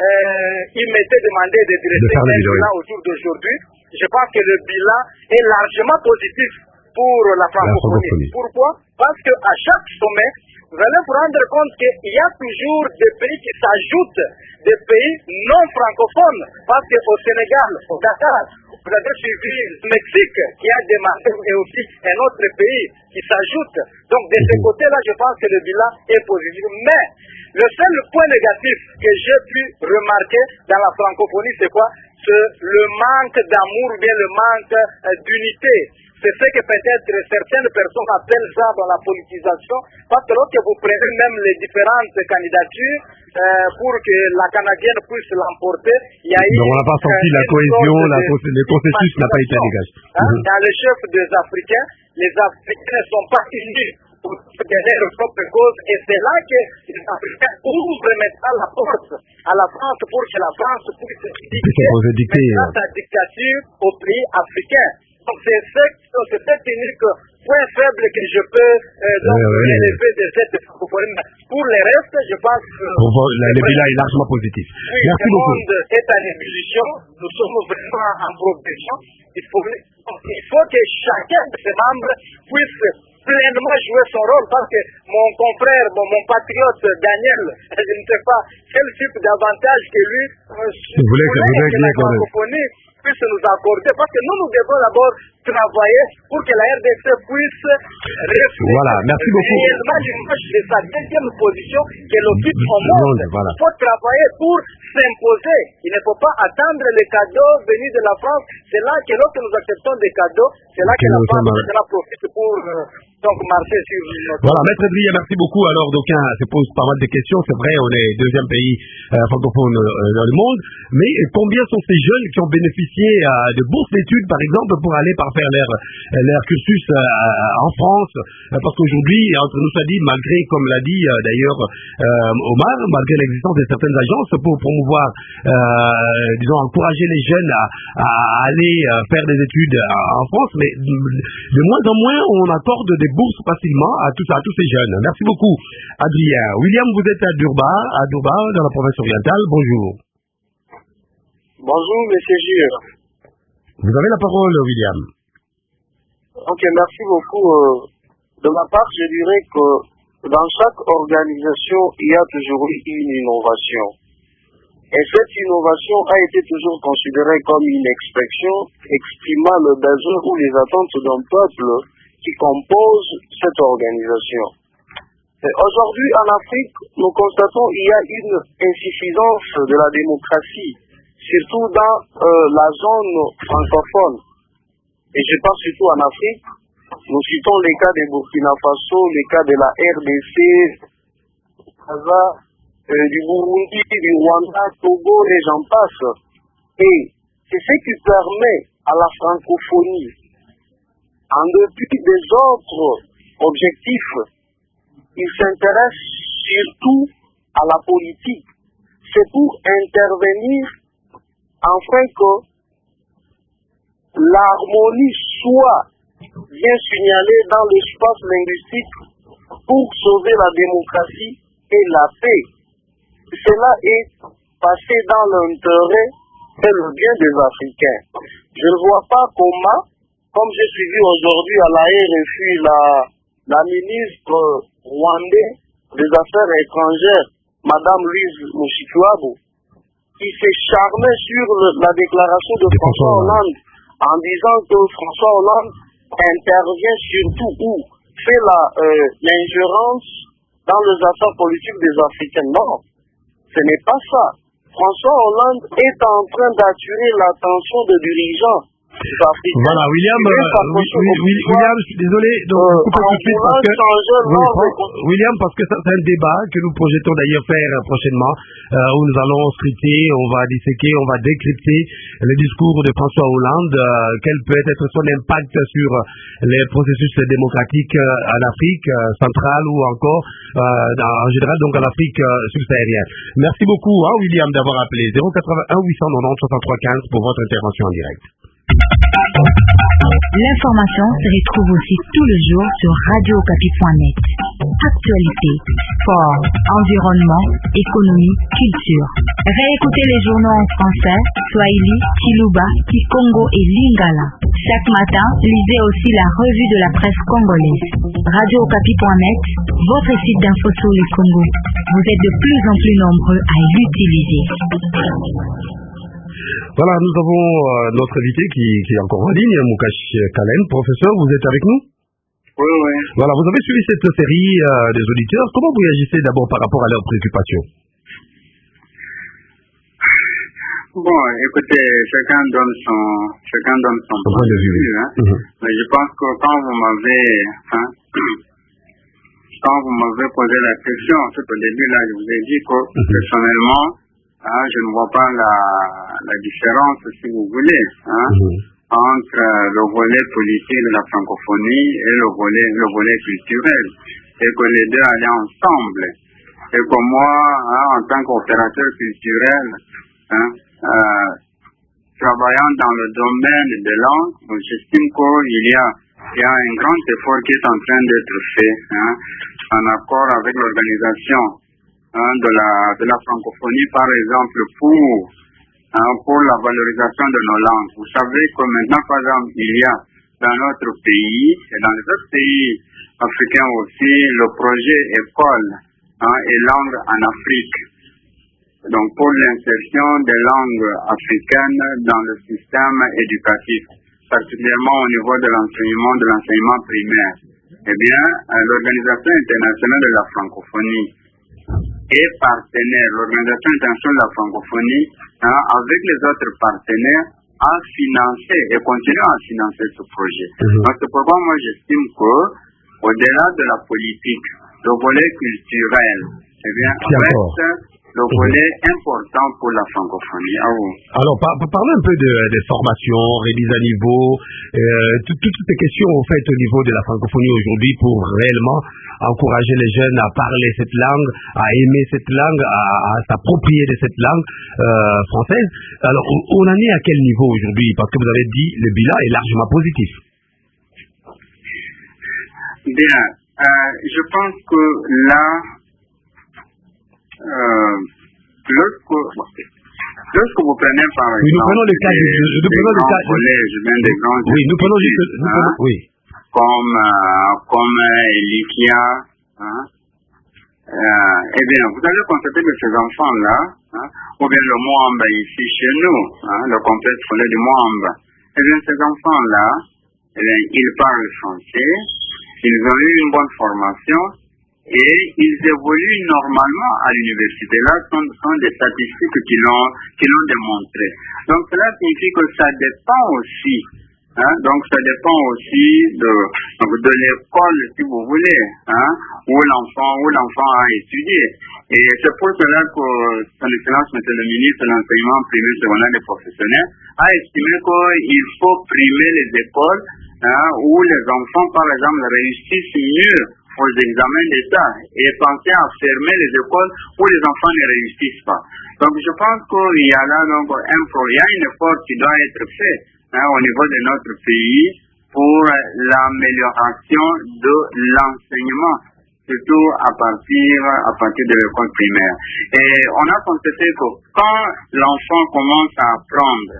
euh, il m'était demandé de dresser un bilan au jour d'aujourd'hui, je pense que le bilan est largement positif pour la francophonie. La francophonie. Pourquoi? Parce qu'à chaque sommet, vous allez vous rendre compte qu'il y a toujours des pays qui s'ajoutent, des pays non francophones. Parce qu'au Sénégal, au Dakar, vous avez suivi le Mexique qui a démarré et aussi un autre pays qui s'ajoute. Donc de ce côté-là, je pense que le bilan est positif. Mais le seul point négatif que j'ai pu remarquer dans la francophonie, c'est quoi? C'est le manque d'amour ou bien le manque euh, d'unité. C'est ce que peut-être certaines personnes appellent ça dans la politisation, parce que lorsque vous prenez même les différentes candidatures euh, pour que la Canadienne puisse l'emporter, il y a eu... Donc on n'a pas senti euh, la cohésion, la, le processus n'a pas été dégagé. Hein, mm-hmm. Dans le chef des Africains, les Africains ne sont pas unis pour gagner leur propre cause, et c'est là que les Africains ouvrent maintenant la porte à la France pour que la France puisse dicter sa dictature aux pays africains. Donc c'est cet unique point faible que je peux euh, donc oui, oui, élever de cette francophonie. Pour le reste, je pense que le bilan est largement positif. Oui, Merci le beaucoup. monde est en ébullition, nous sommes vraiment en progression. Il faut, il faut que chacun de ses membres puisse pleinement jouer son rôle, parce que mon confrère, bon, mon patriote Daniel, je ne sais pas quel type d'avantage que lui euh, vous voulez que, vous que la francophonie puisse nous accorder, parce que nous, nous devons d'abord travailler pour que la R D C puisse rester voilà, merci beaucoup. réellement l'image de sa deuxième position que l'occupe au monde. Voilà. Il faut travailler pour s'imposer. Il ne faut pas attendre les cadeaux venus de la France. C'est là que lorsque nous acceptons des cadeaux, c'est là que, que la France maintenant profite pour euh, donc marcher sur notre... Voilà, Maître Dria, merci beaucoup. Alors, d'aucuns se posent pas mal de questions. C'est vrai, on est deuxième pays euh, francophone euh, dans le monde. Mais combien sont ces jeunes qui ont bénéficié euh, de bourses d'études, par exemple, pour aller par faire leur, leur cursus euh, en France? euh, Parce qu'aujourd'hui, entre nous, ça dit, malgré, comme l'a dit euh, d'ailleurs euh, Omar, malgré l'existence de certaines agences pour promouvoir, euh, disons, encourager les jeunes à, à aller euh, faire des études en France, mais de moins en moins, on accorde des bourses facilement à tous, à tous ces jeunes. Merci beaucoup, Adrien. William, vous êtes à Durba, à Durba, dans la province orientale. Bonjour. Bonjour, monsieur Gire. Vous avez la parole, William. Ok, merci beaucoup. De ma part, je dirais que dans chaque organisation, il y a toujours eu une innovation. Et cette innovation a été toujours considérée comme une expression exprimant le besoin ou les attentes d'un peuple qui compose cette organisation. Aujourd'hui, en Afrique, nous constatons qu'il y a une insuffisance de la démocratie, surtout dans euh, la zone francophone. Et je parle surtout en Afrique. Nous citons les cas de Burkina Faso, les cas de la R D C, euh, du Burundi, du Rwanda, Togo, et j'en passe. Et c'est ce qui permet à la francophonie, en dépit des autres objectifs, il s'intéresse surtout à la politique. C'est pour intervenir afin que l'harmonie soit bien signalée dans l'espace linguistique pour sauver la démocratie et la paix. Cela est passé dans l'intérêt et le bien des Africains. Je ne vois pas comment, comme j'ai suivi aujourd'hui à la R F I la, la ministre rwandaise des Affaires étrangères, Madame Louise Mushikiwabo, qui s'est charmée sur le, la déclaration de François Hollande en disant que François Hollande intervient surtout où fait l'ingérence euh, dans les affaires politiques des Africains. Non, ce n'est pas ça. François Hollande est en train d'attirer l'attention des dirigeants africains. Voilà, William, euh, William, je suis désolé, donc euh, coupe tout de suite parce que oui, William, parce que ça, c'est un débat que nous projetons d'ailleurs faire euh, prochainement, euh, où nous allons scruter, on va disséquer, on va décrypter le discours de François Hollande, euh, quel peut être son impact sur les processus démocratiques euh, en Afrique euh, centrale ou encore euh, dans, en général donc en Afrique euh, subsaharienne. Merci beaucoup, hein, William, d'avoir appelé zéro quatre-vingt-un huit cent quatre-vingt-dix soixante-trois quinze pour votre intervention en direct. L'information se retrouve aussi tous les jours sur radio okapi point net. Actualité, sport, environnement, économie, culture. Réécoutez les journaux en français, Swahili, Kiluba, Kikongo et Lingala. Chaque matin, lisez aussi la revue de la presse congolaise. radio okapi point net, votre site d'info sur le Congo. Vous êtes de plus en plus nombreux à l'utiliser. Voilà, nous avons euh, notre invité qui, qui est encore en ligne, Moukash Kalen. Professeur, vous êtes avec nous? Oui, oui. Voilà, vous avez suivi cette série euh, des auditeurs. Comment vous réagissez d'abord par rapport à leurs préoccupations? Bon, écoutez, chacun donne son, chacun donne son point de vue. Hein. Mm-hmm. Mais je pense que quand vous m'avez, hein, quand vous m'avez posé la question, tout au début là, je vous ai dit que mm-hmm. personnellement, hein, je ne vois pas la, la différence, si vous voulez, hein, mmh. entre le volet politique de la francophonie et le volet, le volet culturel. Et que les deux allaient ensemble. Et que moi, hein, en tant qu'opérateur culturel, hein, euh, travaillant dans le domaine des langues, j'estime qu'il y a, il y a un grand effort qui est en train d'être fait, hein, en accord avec l'organisation hein, de, la, de la francophonie, par exemple, pour, hein, pour la valorisation de nos langues. Vous savez que maintenant, par exemple, il y a dans notre pays et dans les autres pays africains aussi le projet école hein, et langue en Afrique. Donc pour l'insertion des langues africaines dans le système éducatif, particulièrement au niveau de l'enseignement de l'enseignement primaire. Eh bien, l'Organisation internationale de la francophonie est partenaire, l'Organisation internationale de la francophonie, hein, avec les autres partenaires, a financé et continue à financer ce projet. Mmh. Donc c'est pourquoi moi j'estime que, au-delà de la politique, le volet culturel, eh bien, reste le volet important pour la francophonie. Ah oui. Alors, par, parlons un peu de, des formations, remise à niveau, euh, tout, toutes ces questions en fait au niveau de la francophonie aujourd'hui pour réellement encourager les jeunes à parler cette langue, à aimer cette langue, à, à s'approprier de cette langue euh, française. Alors, on, on en est à quel niveau aujourd'hui? Parce que vous avez dit le bilan est largement positif. Bien, euh, je pense que là, Euh, lorsque, lorsque vous prenez par exemple, oui, nous prenons le cas des, de, des, des grands cas, collèges, bien des grands oui, nous prenons juste, hein, nous prenons, oui. comme, euh, comme euh, Elikia, hein, euh, eh bien, vous allez constater que ces enfants-là, hein, ou bien le Mwamba ici chez nous, hein, le complexe scolaire du Mwamba, eh bien, ces enfants-là, eh bien, ils parlent français, ils ont eu une bonne formation, et ils évoluent normalement à l'université. Là, ce sont, sont des statistiques qui l'ont, qui l'ont démontré. Donc, cela signifie que ça dépend aussi, hein, donc ça dépend aussi de, de l'école, si vous voulez, hein, où l'enfant, où l'enfant a étudié. Et c'est pour cela que son Excellence, Monsieur le Ministre de l'Enseignement primaire, secondaire et professionnel, a estimé qu'il faut primer les écoles, hein, où les enfants, par exemple, réussissent mieux aux examens d'État et penser à fermer les écoles où les enfants ne réussissent pas. Donc je pense qu'il y a là donc un, il y a un effort qui doit être fait hein, au niveau de notre pays pour l'amélioration de l'enseignement, surtout à partir, à partir de l'école primaire. Et on a constaté que quand l'enfant commence à apprendre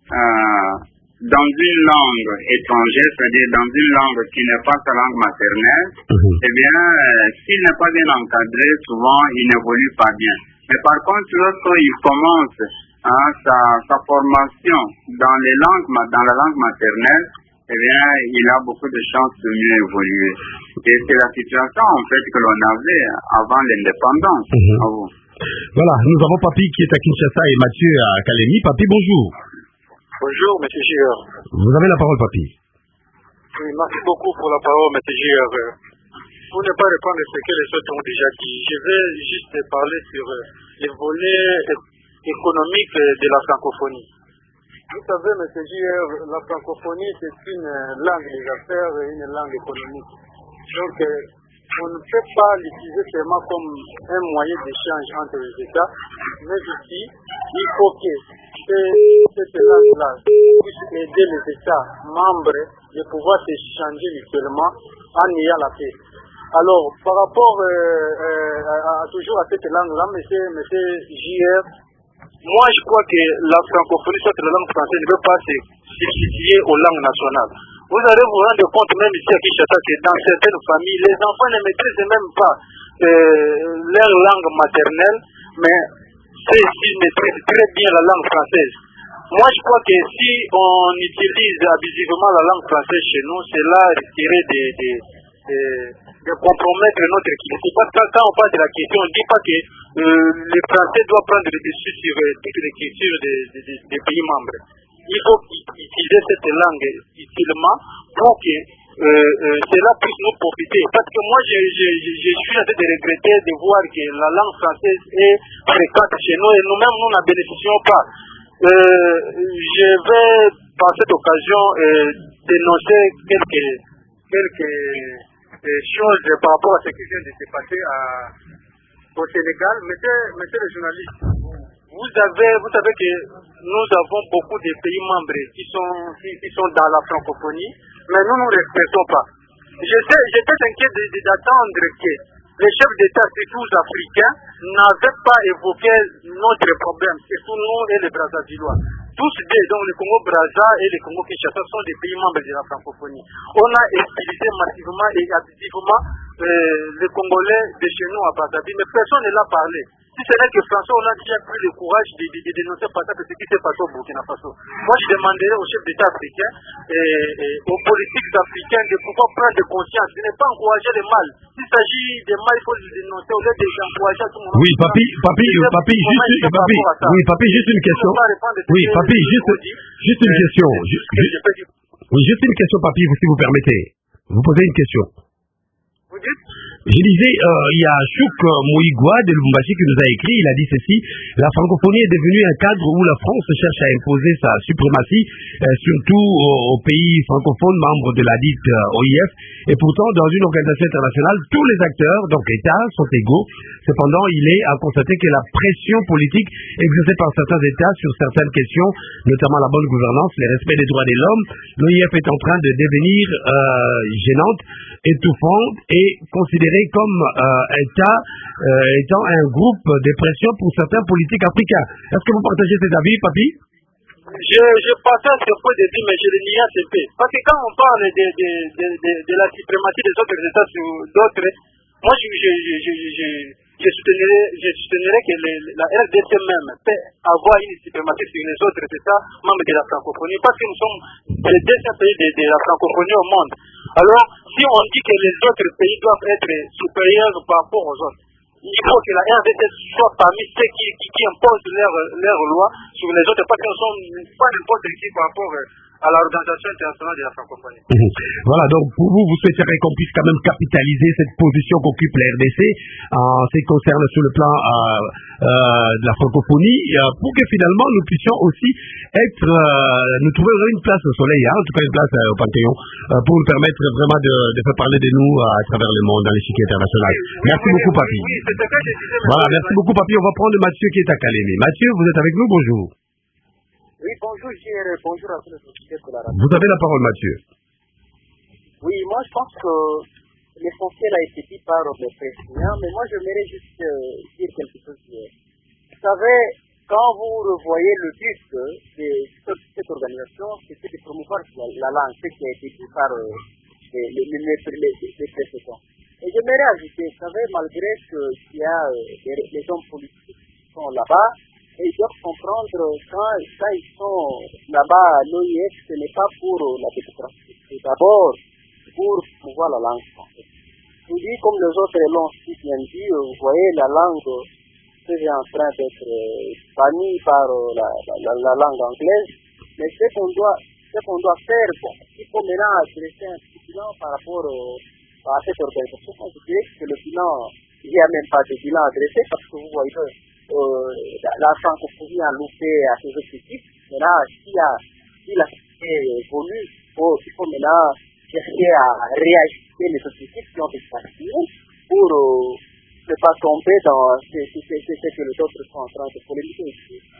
euh, dans une langue étrangère, c'est-à-dire dans une langue qui n'est pas sa langue maternelle, mmh. eh bien, euh, s'il n'est pas bien encadré, souvent, il n'évolue pas bien. Mais par contre, lorsqu'il commence hein, sa, sa formation dans les langues, dans la langue maternelle, eh bien, il a beaucoup de chances de mieux évoluer. Et c'est la situation, en fait, que l'on avait avant l'indépendance. Mmh. Oh. Voilà, nous avons Papi qui est à Kinshasa et Mathieu à Kalemi. Papi, bonjour. Bonjour, M. Gire. Vous avez la parole, Papi. Oui, merci beaucoup pour la parole, M. Gire. Pour ne pas répondre à ce que les autres ont déjà dit, je vais juste parler sur les volets économiques de la francophonie. Vous savez, M. Gire, la francophonie, c'est une langue des affaires et une langue économique. Donc, on ne peut pas l'utiliser seulement comme un moyen d'échange entre les États, mais aussi, il faut que cette langue-là puisse aider les États membres de pouvoir s'échanger mutuellement en ayant la paix. Alors, par rapport euh, euh, à, à, toujours à cette langue-là, monsieur, monsieur J R, moi je crois que la francophonie, soit la langue française, ne veut pas se substituer aux langues nationales. Vous allez vous rendre compte, même ici à Kinshasa, que dans certaines familles, les enfants ne maîtrisent même pas euh, leur langue maternelle, mais ceux-ci maîtrisent très bien la langue française. Moi, je crois que si on utilise abusivement la langue française chez nous, cela risquerait de, de, de, de compromettre notre équilibre. Parce que quand on parle de la question, on ne dit pas que euh, les Français doivent prendre le dessus sur euh, toute l'écriture des, des, des, des pays membres. Il faut utiliser cette langue utilement pour que euh, euh, cela puisse nous profiter. Parce que moi, je, je, je, je suis en train de regretter de voir que la langue française est fréquente chez nous et nous-mêmes, nous n'en bénéficions pas. Euh, je vais, par cette occasion, euh, dénoncer quelques, quelques euh, choses par rapport à ce qui vient de se passer à, au Sénégal. Monsieur, monsieur le journaliste, vous vous avez, vous savez que nous avons beaucoup de pays membres qui sont, qui, qui sont dans la francophonie, mais nous ne respectons pas. J'étais, j'étais inquiet de, de, d'attendre que les chefs d'État, surtout africains, n'avaient pas évoqué notre problème, surtout nous et les Brazzavillois. Tous deux, donc le Congo-Brazza et le Congo-Kinshasa, sont des pays membres de la francophonie. On a utilisé massivement et activement euh, les Congolais de chez nous à Brazzaville, mais personne ne l'a parlé. Si ce n'est que François Hollande qui a pris le courage de, de, de dénoncer par exemple ce qui s'est passé au Burkina Faso. Moi, je demanderais aux chefs d'État africains et, et aux politiques africains de pouvoir prendre de conscience, de ne pas encourager le mal. S'il s'agit de mal, il faut le dénoncer au lieu d'encourager à tout le monde. Oui, papi, papi, papi, juste, papi, oui, papi, juste une question. Oui, papi, juste, juste une question. Oui, juste une question, papi, si vous permettez. Vous posez une question. Vous dites? Je disais, euh, il y a Chouk Moïgua de Lubumbashi qui nous a écrit, il a dit ceci: la francophonie est devenue un cadre où la France cherche à imposer sa suprématie, euh, surtout aux, aux pays francophones membres de la dite euh, O I F, et pourtant dans une organisation internationale, tous les acteurs, donc États, sont égaux. Cependant, il est à constater que la pression politique exercée par certains États sur certaines questions, notamment la bonne gouvernance, le respect des droits de l'homme, l'O I F est en train de devenir euh, gênante, étouffante et considérée comme euh, État euh, étant un groupe de pression pour certains politiques africains. Est-ce que vous partagez cet avis, papi? Je, je partage ce point de vue, mais je le nie assez peu. Parce que quand on parle de, de, de, de, de la suprématie des autres États sur d'autres, moi je, je, je, je, je, je, soutiendrais, je soutiendrais que les, la R D C même peut avoir une suprématie sur les autres États membres de la francophonie, parce que nous sommes les deux pays de, de la francophonie au monde. Alors, si on dit que les autres pays doivent être supérieurs par rapport aux autres, il faut que la R D C soit parmi ceux qui, qui, qui imposent leurs leur lois sur les autres, parce que nous sommes pas n'importe qui par rapport à l'Organisation internationale de la francophonie. Mmh. Voilà, donc pour vous, vous souhaiteriez qu'on puisse quand même capitaliser cette position qu'occupe la R D C en ce qui concerne sur le plan euh, euh, de la francophonie, euh, pour que finalement nous puissions aussi être, euh, nous trouver une place au soleil, hein, en tout cas une place euh, au Panthéon, euh, pour nous permettre vraiment de, de faire parler de nous à travers le monde dans l'échiquier international. Merci beaucoup, papi. Voilà, merci beaucoup, papi. On va prendre Mathieu qui est à Calémie. Mathieu, vous êtes avec nous, bonjour. Oui, bonjour, Gérard. Bonjour à tous les auditeurs de la radio. Vous avez la parole, Mathieu. Oui, moi je pense que l'essentiel a été dit par le président, mais moi j'aimerais juste euh, dire quelque chose. Vous savez, quand vous revoyez le but de, de cette, cette organisation, c'était de promouvoir la, la langue, ce qui a été dit par euh, les, les, les, les, les précédents. Et j'aimerais ajouter, vous savez, malgré qu'il y a euh, les, les hommes politiques qui sont là-bas, et ils doivent comprendre quand, quand ils sont là-bas à l'O I F, ce n'est pas pour la démocratie, c'est d'abord pour pouvoir la langue française. Je vous dis, comme les autres l'ont si bien dit, vous voyez, la langue est en train d'être bannie par la, la, la langue anglaise, mais ce qu'on doit, ce qu'on doit faire, bon, il faut maintenant adresser un petit bilan par rapport à cette organisation. Je dirais que le bilan, il n'y a même pas de bilan adressé parce que vous voyez, Euh, la, la francophonie a loupé à ses objectifs. Maintenant, si la, si la société évolue, oh, il faut maintenant chercher à réajuster les objectifs qui ont été passés pour euh, ne pas tomber dans ce, ce, ce, ce, ce que les autres sont en train de polémiquer.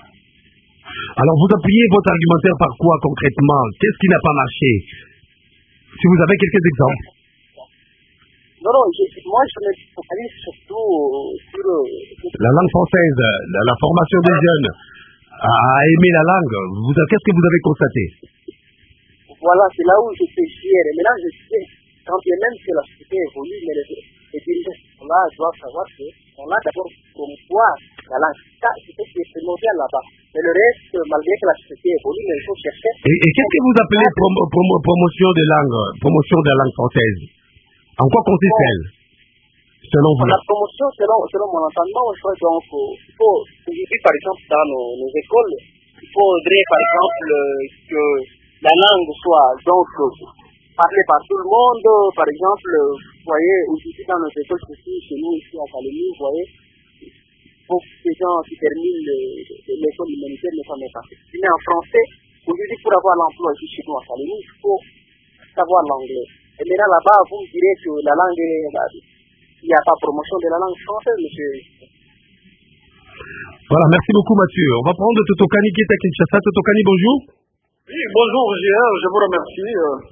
Alors, vous appuyez votre argumentaire par quoi concrètement? Qu'est-ce qui n'a pas marché? Si vous avez quelques exemples. Non, non, je, moi je me focalise surtout sur... Euh, la langue française, la, la formation des jeunes, à, à aimer la langue. Vous, qu'est-ce que vous avez constaté? Voilà, c'est là où je fais chier. Et maintenant, je sais, quand bien même que la société évolue, mais les, les dirigeants là doivent savoir qu'on a d'abord promouvoir la langue. Ça, c'est ce qui est primordial là-bas. Mais le reste, malgré que la société évolue, mais il faut chercher... Et, et qu'est-ce que vous appelez prom prom promotion de langue, promotion de la langue française? En quoi consiste-t-elle, selon vous? La promotion, selon, selon mon entendement, je crois donc il faut, aujourd'hui par exemple dans nos, nos écoles, il faudrait par exemple que la langue soit donc parlée par tout le monde. Par exemple, vous voyez, aujourd'hui dans nos écoles, chez nous ici à Calémie, vous voyez, beaucoup de gens qui terminent l'école humanitaire ne sont même pas exprimés en français. Aujourd'hui, pour avoir l'emploi ici chez nous à Calémie, il faut savoir l'anglais. Et maintenant là-bas, vous me direz que la langue, il n'y a pas promotion de la langue française, monsieur. Voilà, merci beaucoup Mathieu. On va prendre Totokani qui est à Kinshasa. Totokani, bonjour. Oui, bonjour J R, je vous remercie.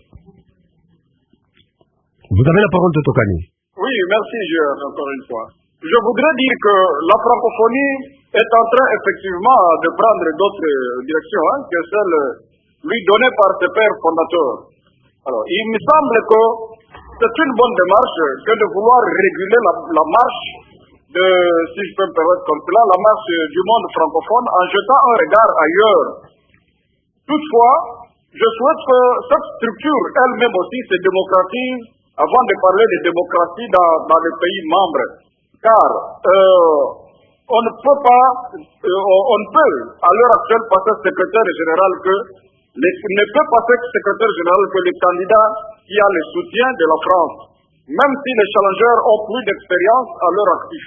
Vous avez la parole Totokani. Oui, merci J R, encore une fois. Je voudrais dire que la francophonie est en train effectivement de prendre d'autres directions hein, que celles lui données par ses pères fondateurs. Alors, il me semble que c'est une bonne démarche que de vouloir réguler la, la marche de, si je peux me permettre comme cela, la marche du monde francophone en jetant un regard ailleurs. Toutefois, je souhaite que cette structure elle-même aussi se démocratise avant de parler de démocratie dans, dans les pays membres. Car euh, on ne peut pas, euh, on ne peut à l'heure actuelle passer secrétaire général que, les, ne peut passer secrétaire général que les candidats qui a le soutien de la France, même si les challengers ont plus d'expérience à leur actif.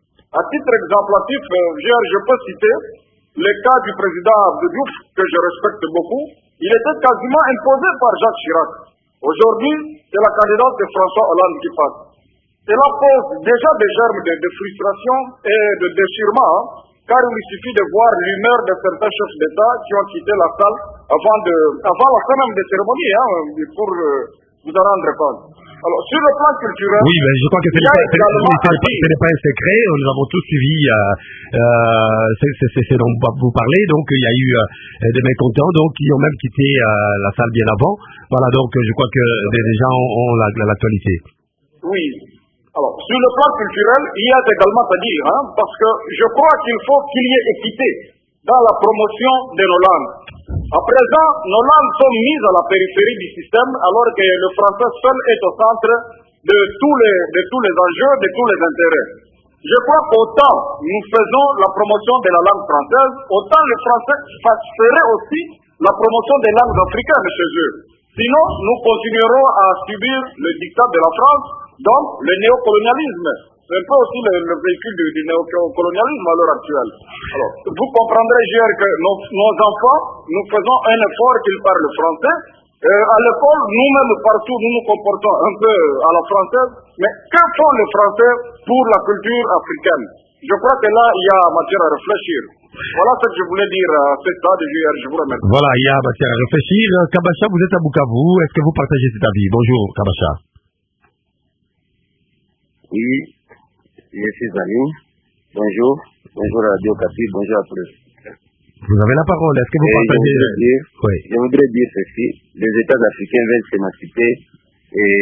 À titre exemplatif, euh, je peux citer le cas du président Abdou Diouf, que je respecte beaucoup. Il était quasiment imposé par Jacques Chirac. Aujourd'hui, c'est la candidate de François Hollande qui passe. Cela pose déjà des germes de, de frustration et de déchirement, hein, car il suffit de voir l'humeur de certains chefs d'État qui ont quitté la salle avant, de, avant la fin même des cérémonies, hein, pour euh, vous en rendre compte. Alors, sur le plan culturel... Oui, mais je crois que ce n'est pas, pas un secret, nous avons tous suivi, euh, euh, c'est dont vous parlez, donc il y a eu euh, des mécontents, donc qui ont même quitté euh, la salle bien avant. Voilà, donc je crois que les gens ont l'actualité. Oui. Alors, sur le plan culturel, il y a également à dire, hein, parce que je crois qu'il faut qu'il y ait équité dans la promotion de nos langues. À présent, nos langues sont mises à la périphérie du système, alors que le français seul est au centre de tous les, de tous les enjeux, de tous les intérêts. Je crois qu'autant nous faisons la promotion de la langue française, autant les Français feraient aussi la promotion des langues africaines chez eux. Sinon, nous continuerons à subir le diktat de la France, donc le néocolonialisme. C'est un peu aussi le, le véhicule du, du néocolonialisme à l'heure actuelle. Alors, vous comprendrez, J R, que nos, nos enfants, nous faisons un effort qu'ils parlent français. Euh, à l'école, nous-mêmes, partout, nous nous comportons un peu à la française. Mais que font les Français pour la culture africaine? Je crois que là, il y a matière à réfléchir. Voilà ce que je voulais dire à ce stade, J R. Je vous remercie. Voilà, il y a matière à réfléchir. Kabacha, vous êtes à Bukavu. Est-ce que vous partagez cet avis? Bonjour, Kabacha. Oui, je suis Ali. Bonjour. Bonjour à Radio Kapi. Bonjour à tous. Vous avez la parole. Est-ce que vous Et partagez... Je voudrais, dire, oui. je voudrais dire ceci. Les États africains veulent s'émanciper et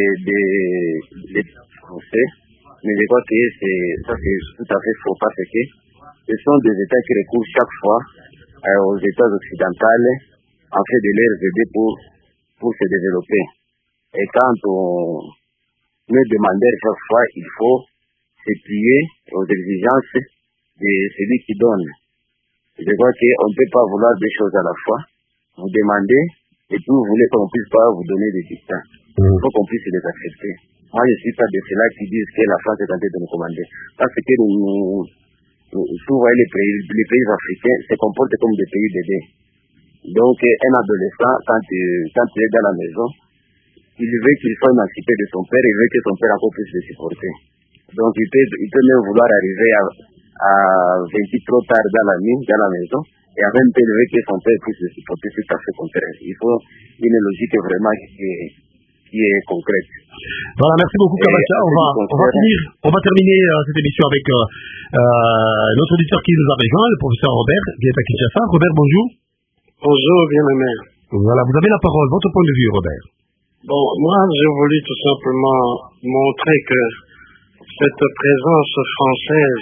des Français. Mais je crois que ça c'est tout à fait faux parce que ce sont des États qui recourent chaque fois aux États occidentaux en fait de les aider pour, pour se développer. Et quand on nous demande chaque fois, il faut se plier aux exigences de celui qui donne. Je crois qu'on ne peut pas vouloir deux choses à la fois. Vous demandez et puis vous voulez qu'on ne puisse pas vous donner des dictats. Il faut qu'on puisse les accepter. Moi, je ne suis pas de ceux-là qui disent que la France est en train de nous commander. Parce que nous, nous, souvent les pays, les pays africains se comportent comme des pays bébés. Donc, un adolescent, quand, quand il est dans la maison, il veut qu'il soit émancipé de son père, il veut que son père encore puisse le supporter. Donc, il peut, il peut même vouloir arriver à, à vingt trop tard dans la nuit, dans la maison, et en même temps, il veut que son père puisse le supporter, c'est tout à fait contraire. Il faut une logique vraiment qui est, qui est concrète. Voilà, merci beaucoup, Kabacha. On va, on va finir, on va terminer euh, cette émission avec euh, euh, notre auditeur qui nous a rejoint, le professeur Robert, qui est à Kinshasa. Robert, bonjour. Bonjour, bien-aimé. Voilà, vous avez la parole. Votre point de vue, Robert. Bon, moi, j'ai voulu tout simplement montrer que cette présence française,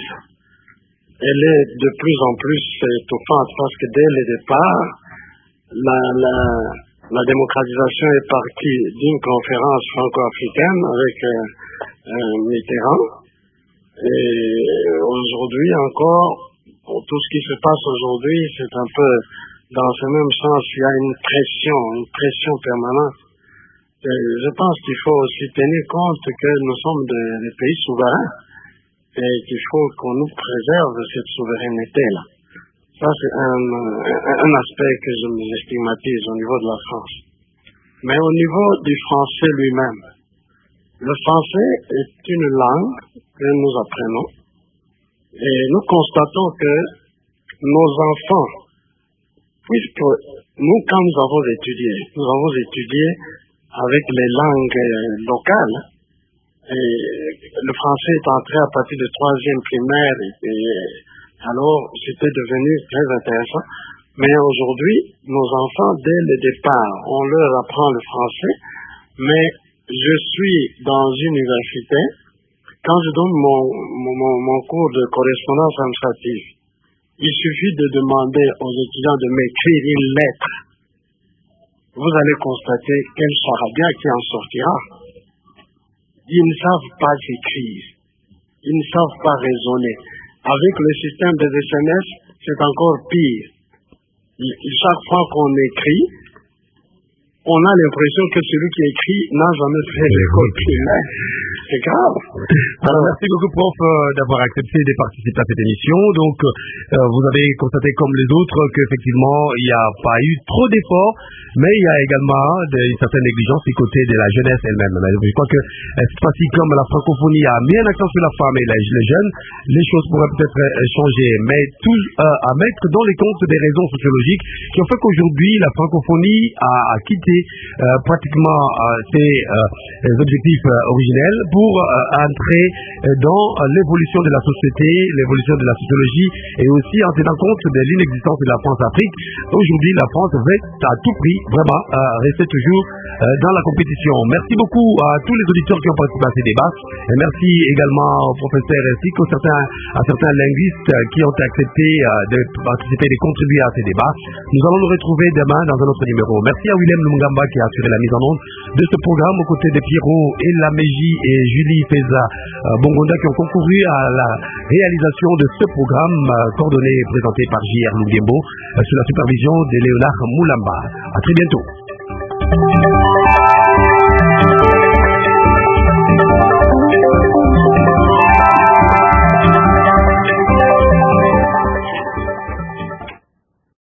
elle est de plus en plus étouffante parce que dès le départ, la, la, la démocratisation est partie d'une conférence franco-africaine avec euh, euh, Mitterrand. Et aujourd'hui encore, pour tout ce qui se passe aujourd'hui, c'est un peu dans ce même sens, il y a une pression, une pression permanente. Et je pense qu'il faut aussi tenir compte que nous sommes des, des pays souverains et qu'il faut qu'on nous préserve cette souveraineté-là. Ça, c'est un, un, un aspect que je me stigmatise au niveau de la France. Mais au niveau du français lui-même, le français est une langue que nous apprenons et nous constatons que nos enfants, puisque nous, quand nous avons étudié, nous avons étudié avec les langues locales, et le français est entré à partir de troisième primaire, et alors c'était devenu très intéressant. Mais aujourd'hui, nos enfants, dès le départ, on leur apprend le français, mais je suis dans une université, quand je donne mon, mon, mon cours de correspondance administrative, il suffit de demander aux étudiants de m'écrire une lettre. Vous allez constater quel charabia qui en sortira. Ils ne savent pas écrire, ils ne savent pas raisonner. Avec le système des S M S, c'est encore pire. Chaque fois qu'on écrit, on a l'impression que celui qui écrit n'a jamais fait l'école primaire. C'est grave. Alors, merci beaucoup, prof, d'avoir accepté de participer à cette émission. Donc, euh, vous avez constaté, comme les autres, qu'effectivement, il n'y a pas eu trop d'efforts, mais il y a également de, une certaine négligence du côté de la jeunesse elle-même. Je crois que cette fois-ci, comme la francophonie a mis un accent sur la femme et les, les jeunes, les choses pourraient peut-être changer. Mais tout euh, à mettre dans les comptes des raisons sociologiques qui ont fait qu'aujourd'hui, la francophonie a, a quitté euh, pratiquement euh, ses euh, objectifs euh, originels pour euh, entrer dans euh, l'évolution de la société, l'évolution de la sociologie et aussi en tenant compte de l'inexistence de la France-Afrique. Aujourd'hui, la France veut à tout prix vraiment euh, rester toujours euh, dans la compétition. Merci beaucoup à tous les auditeurs qui ont participé à ces débats et merci également aux professeurs ainsi qu'à certains, à certains linguistes qui ont accepté euh, de participer et de contribuer à ces débats. Nous allons nous retrouver demain dans un autre numéro. Merci à Willem Lumungamba qui a assuré la mise en onde de ce programme aux côtés de Pierrot et Laméji et Julie Feza euh, Bongonda qui ont concouru à la réalisation de ce programme euh, coordonné et présenté par J R Lungembo euh, sous la supervision de Léonard Moulamba. À très bientôt.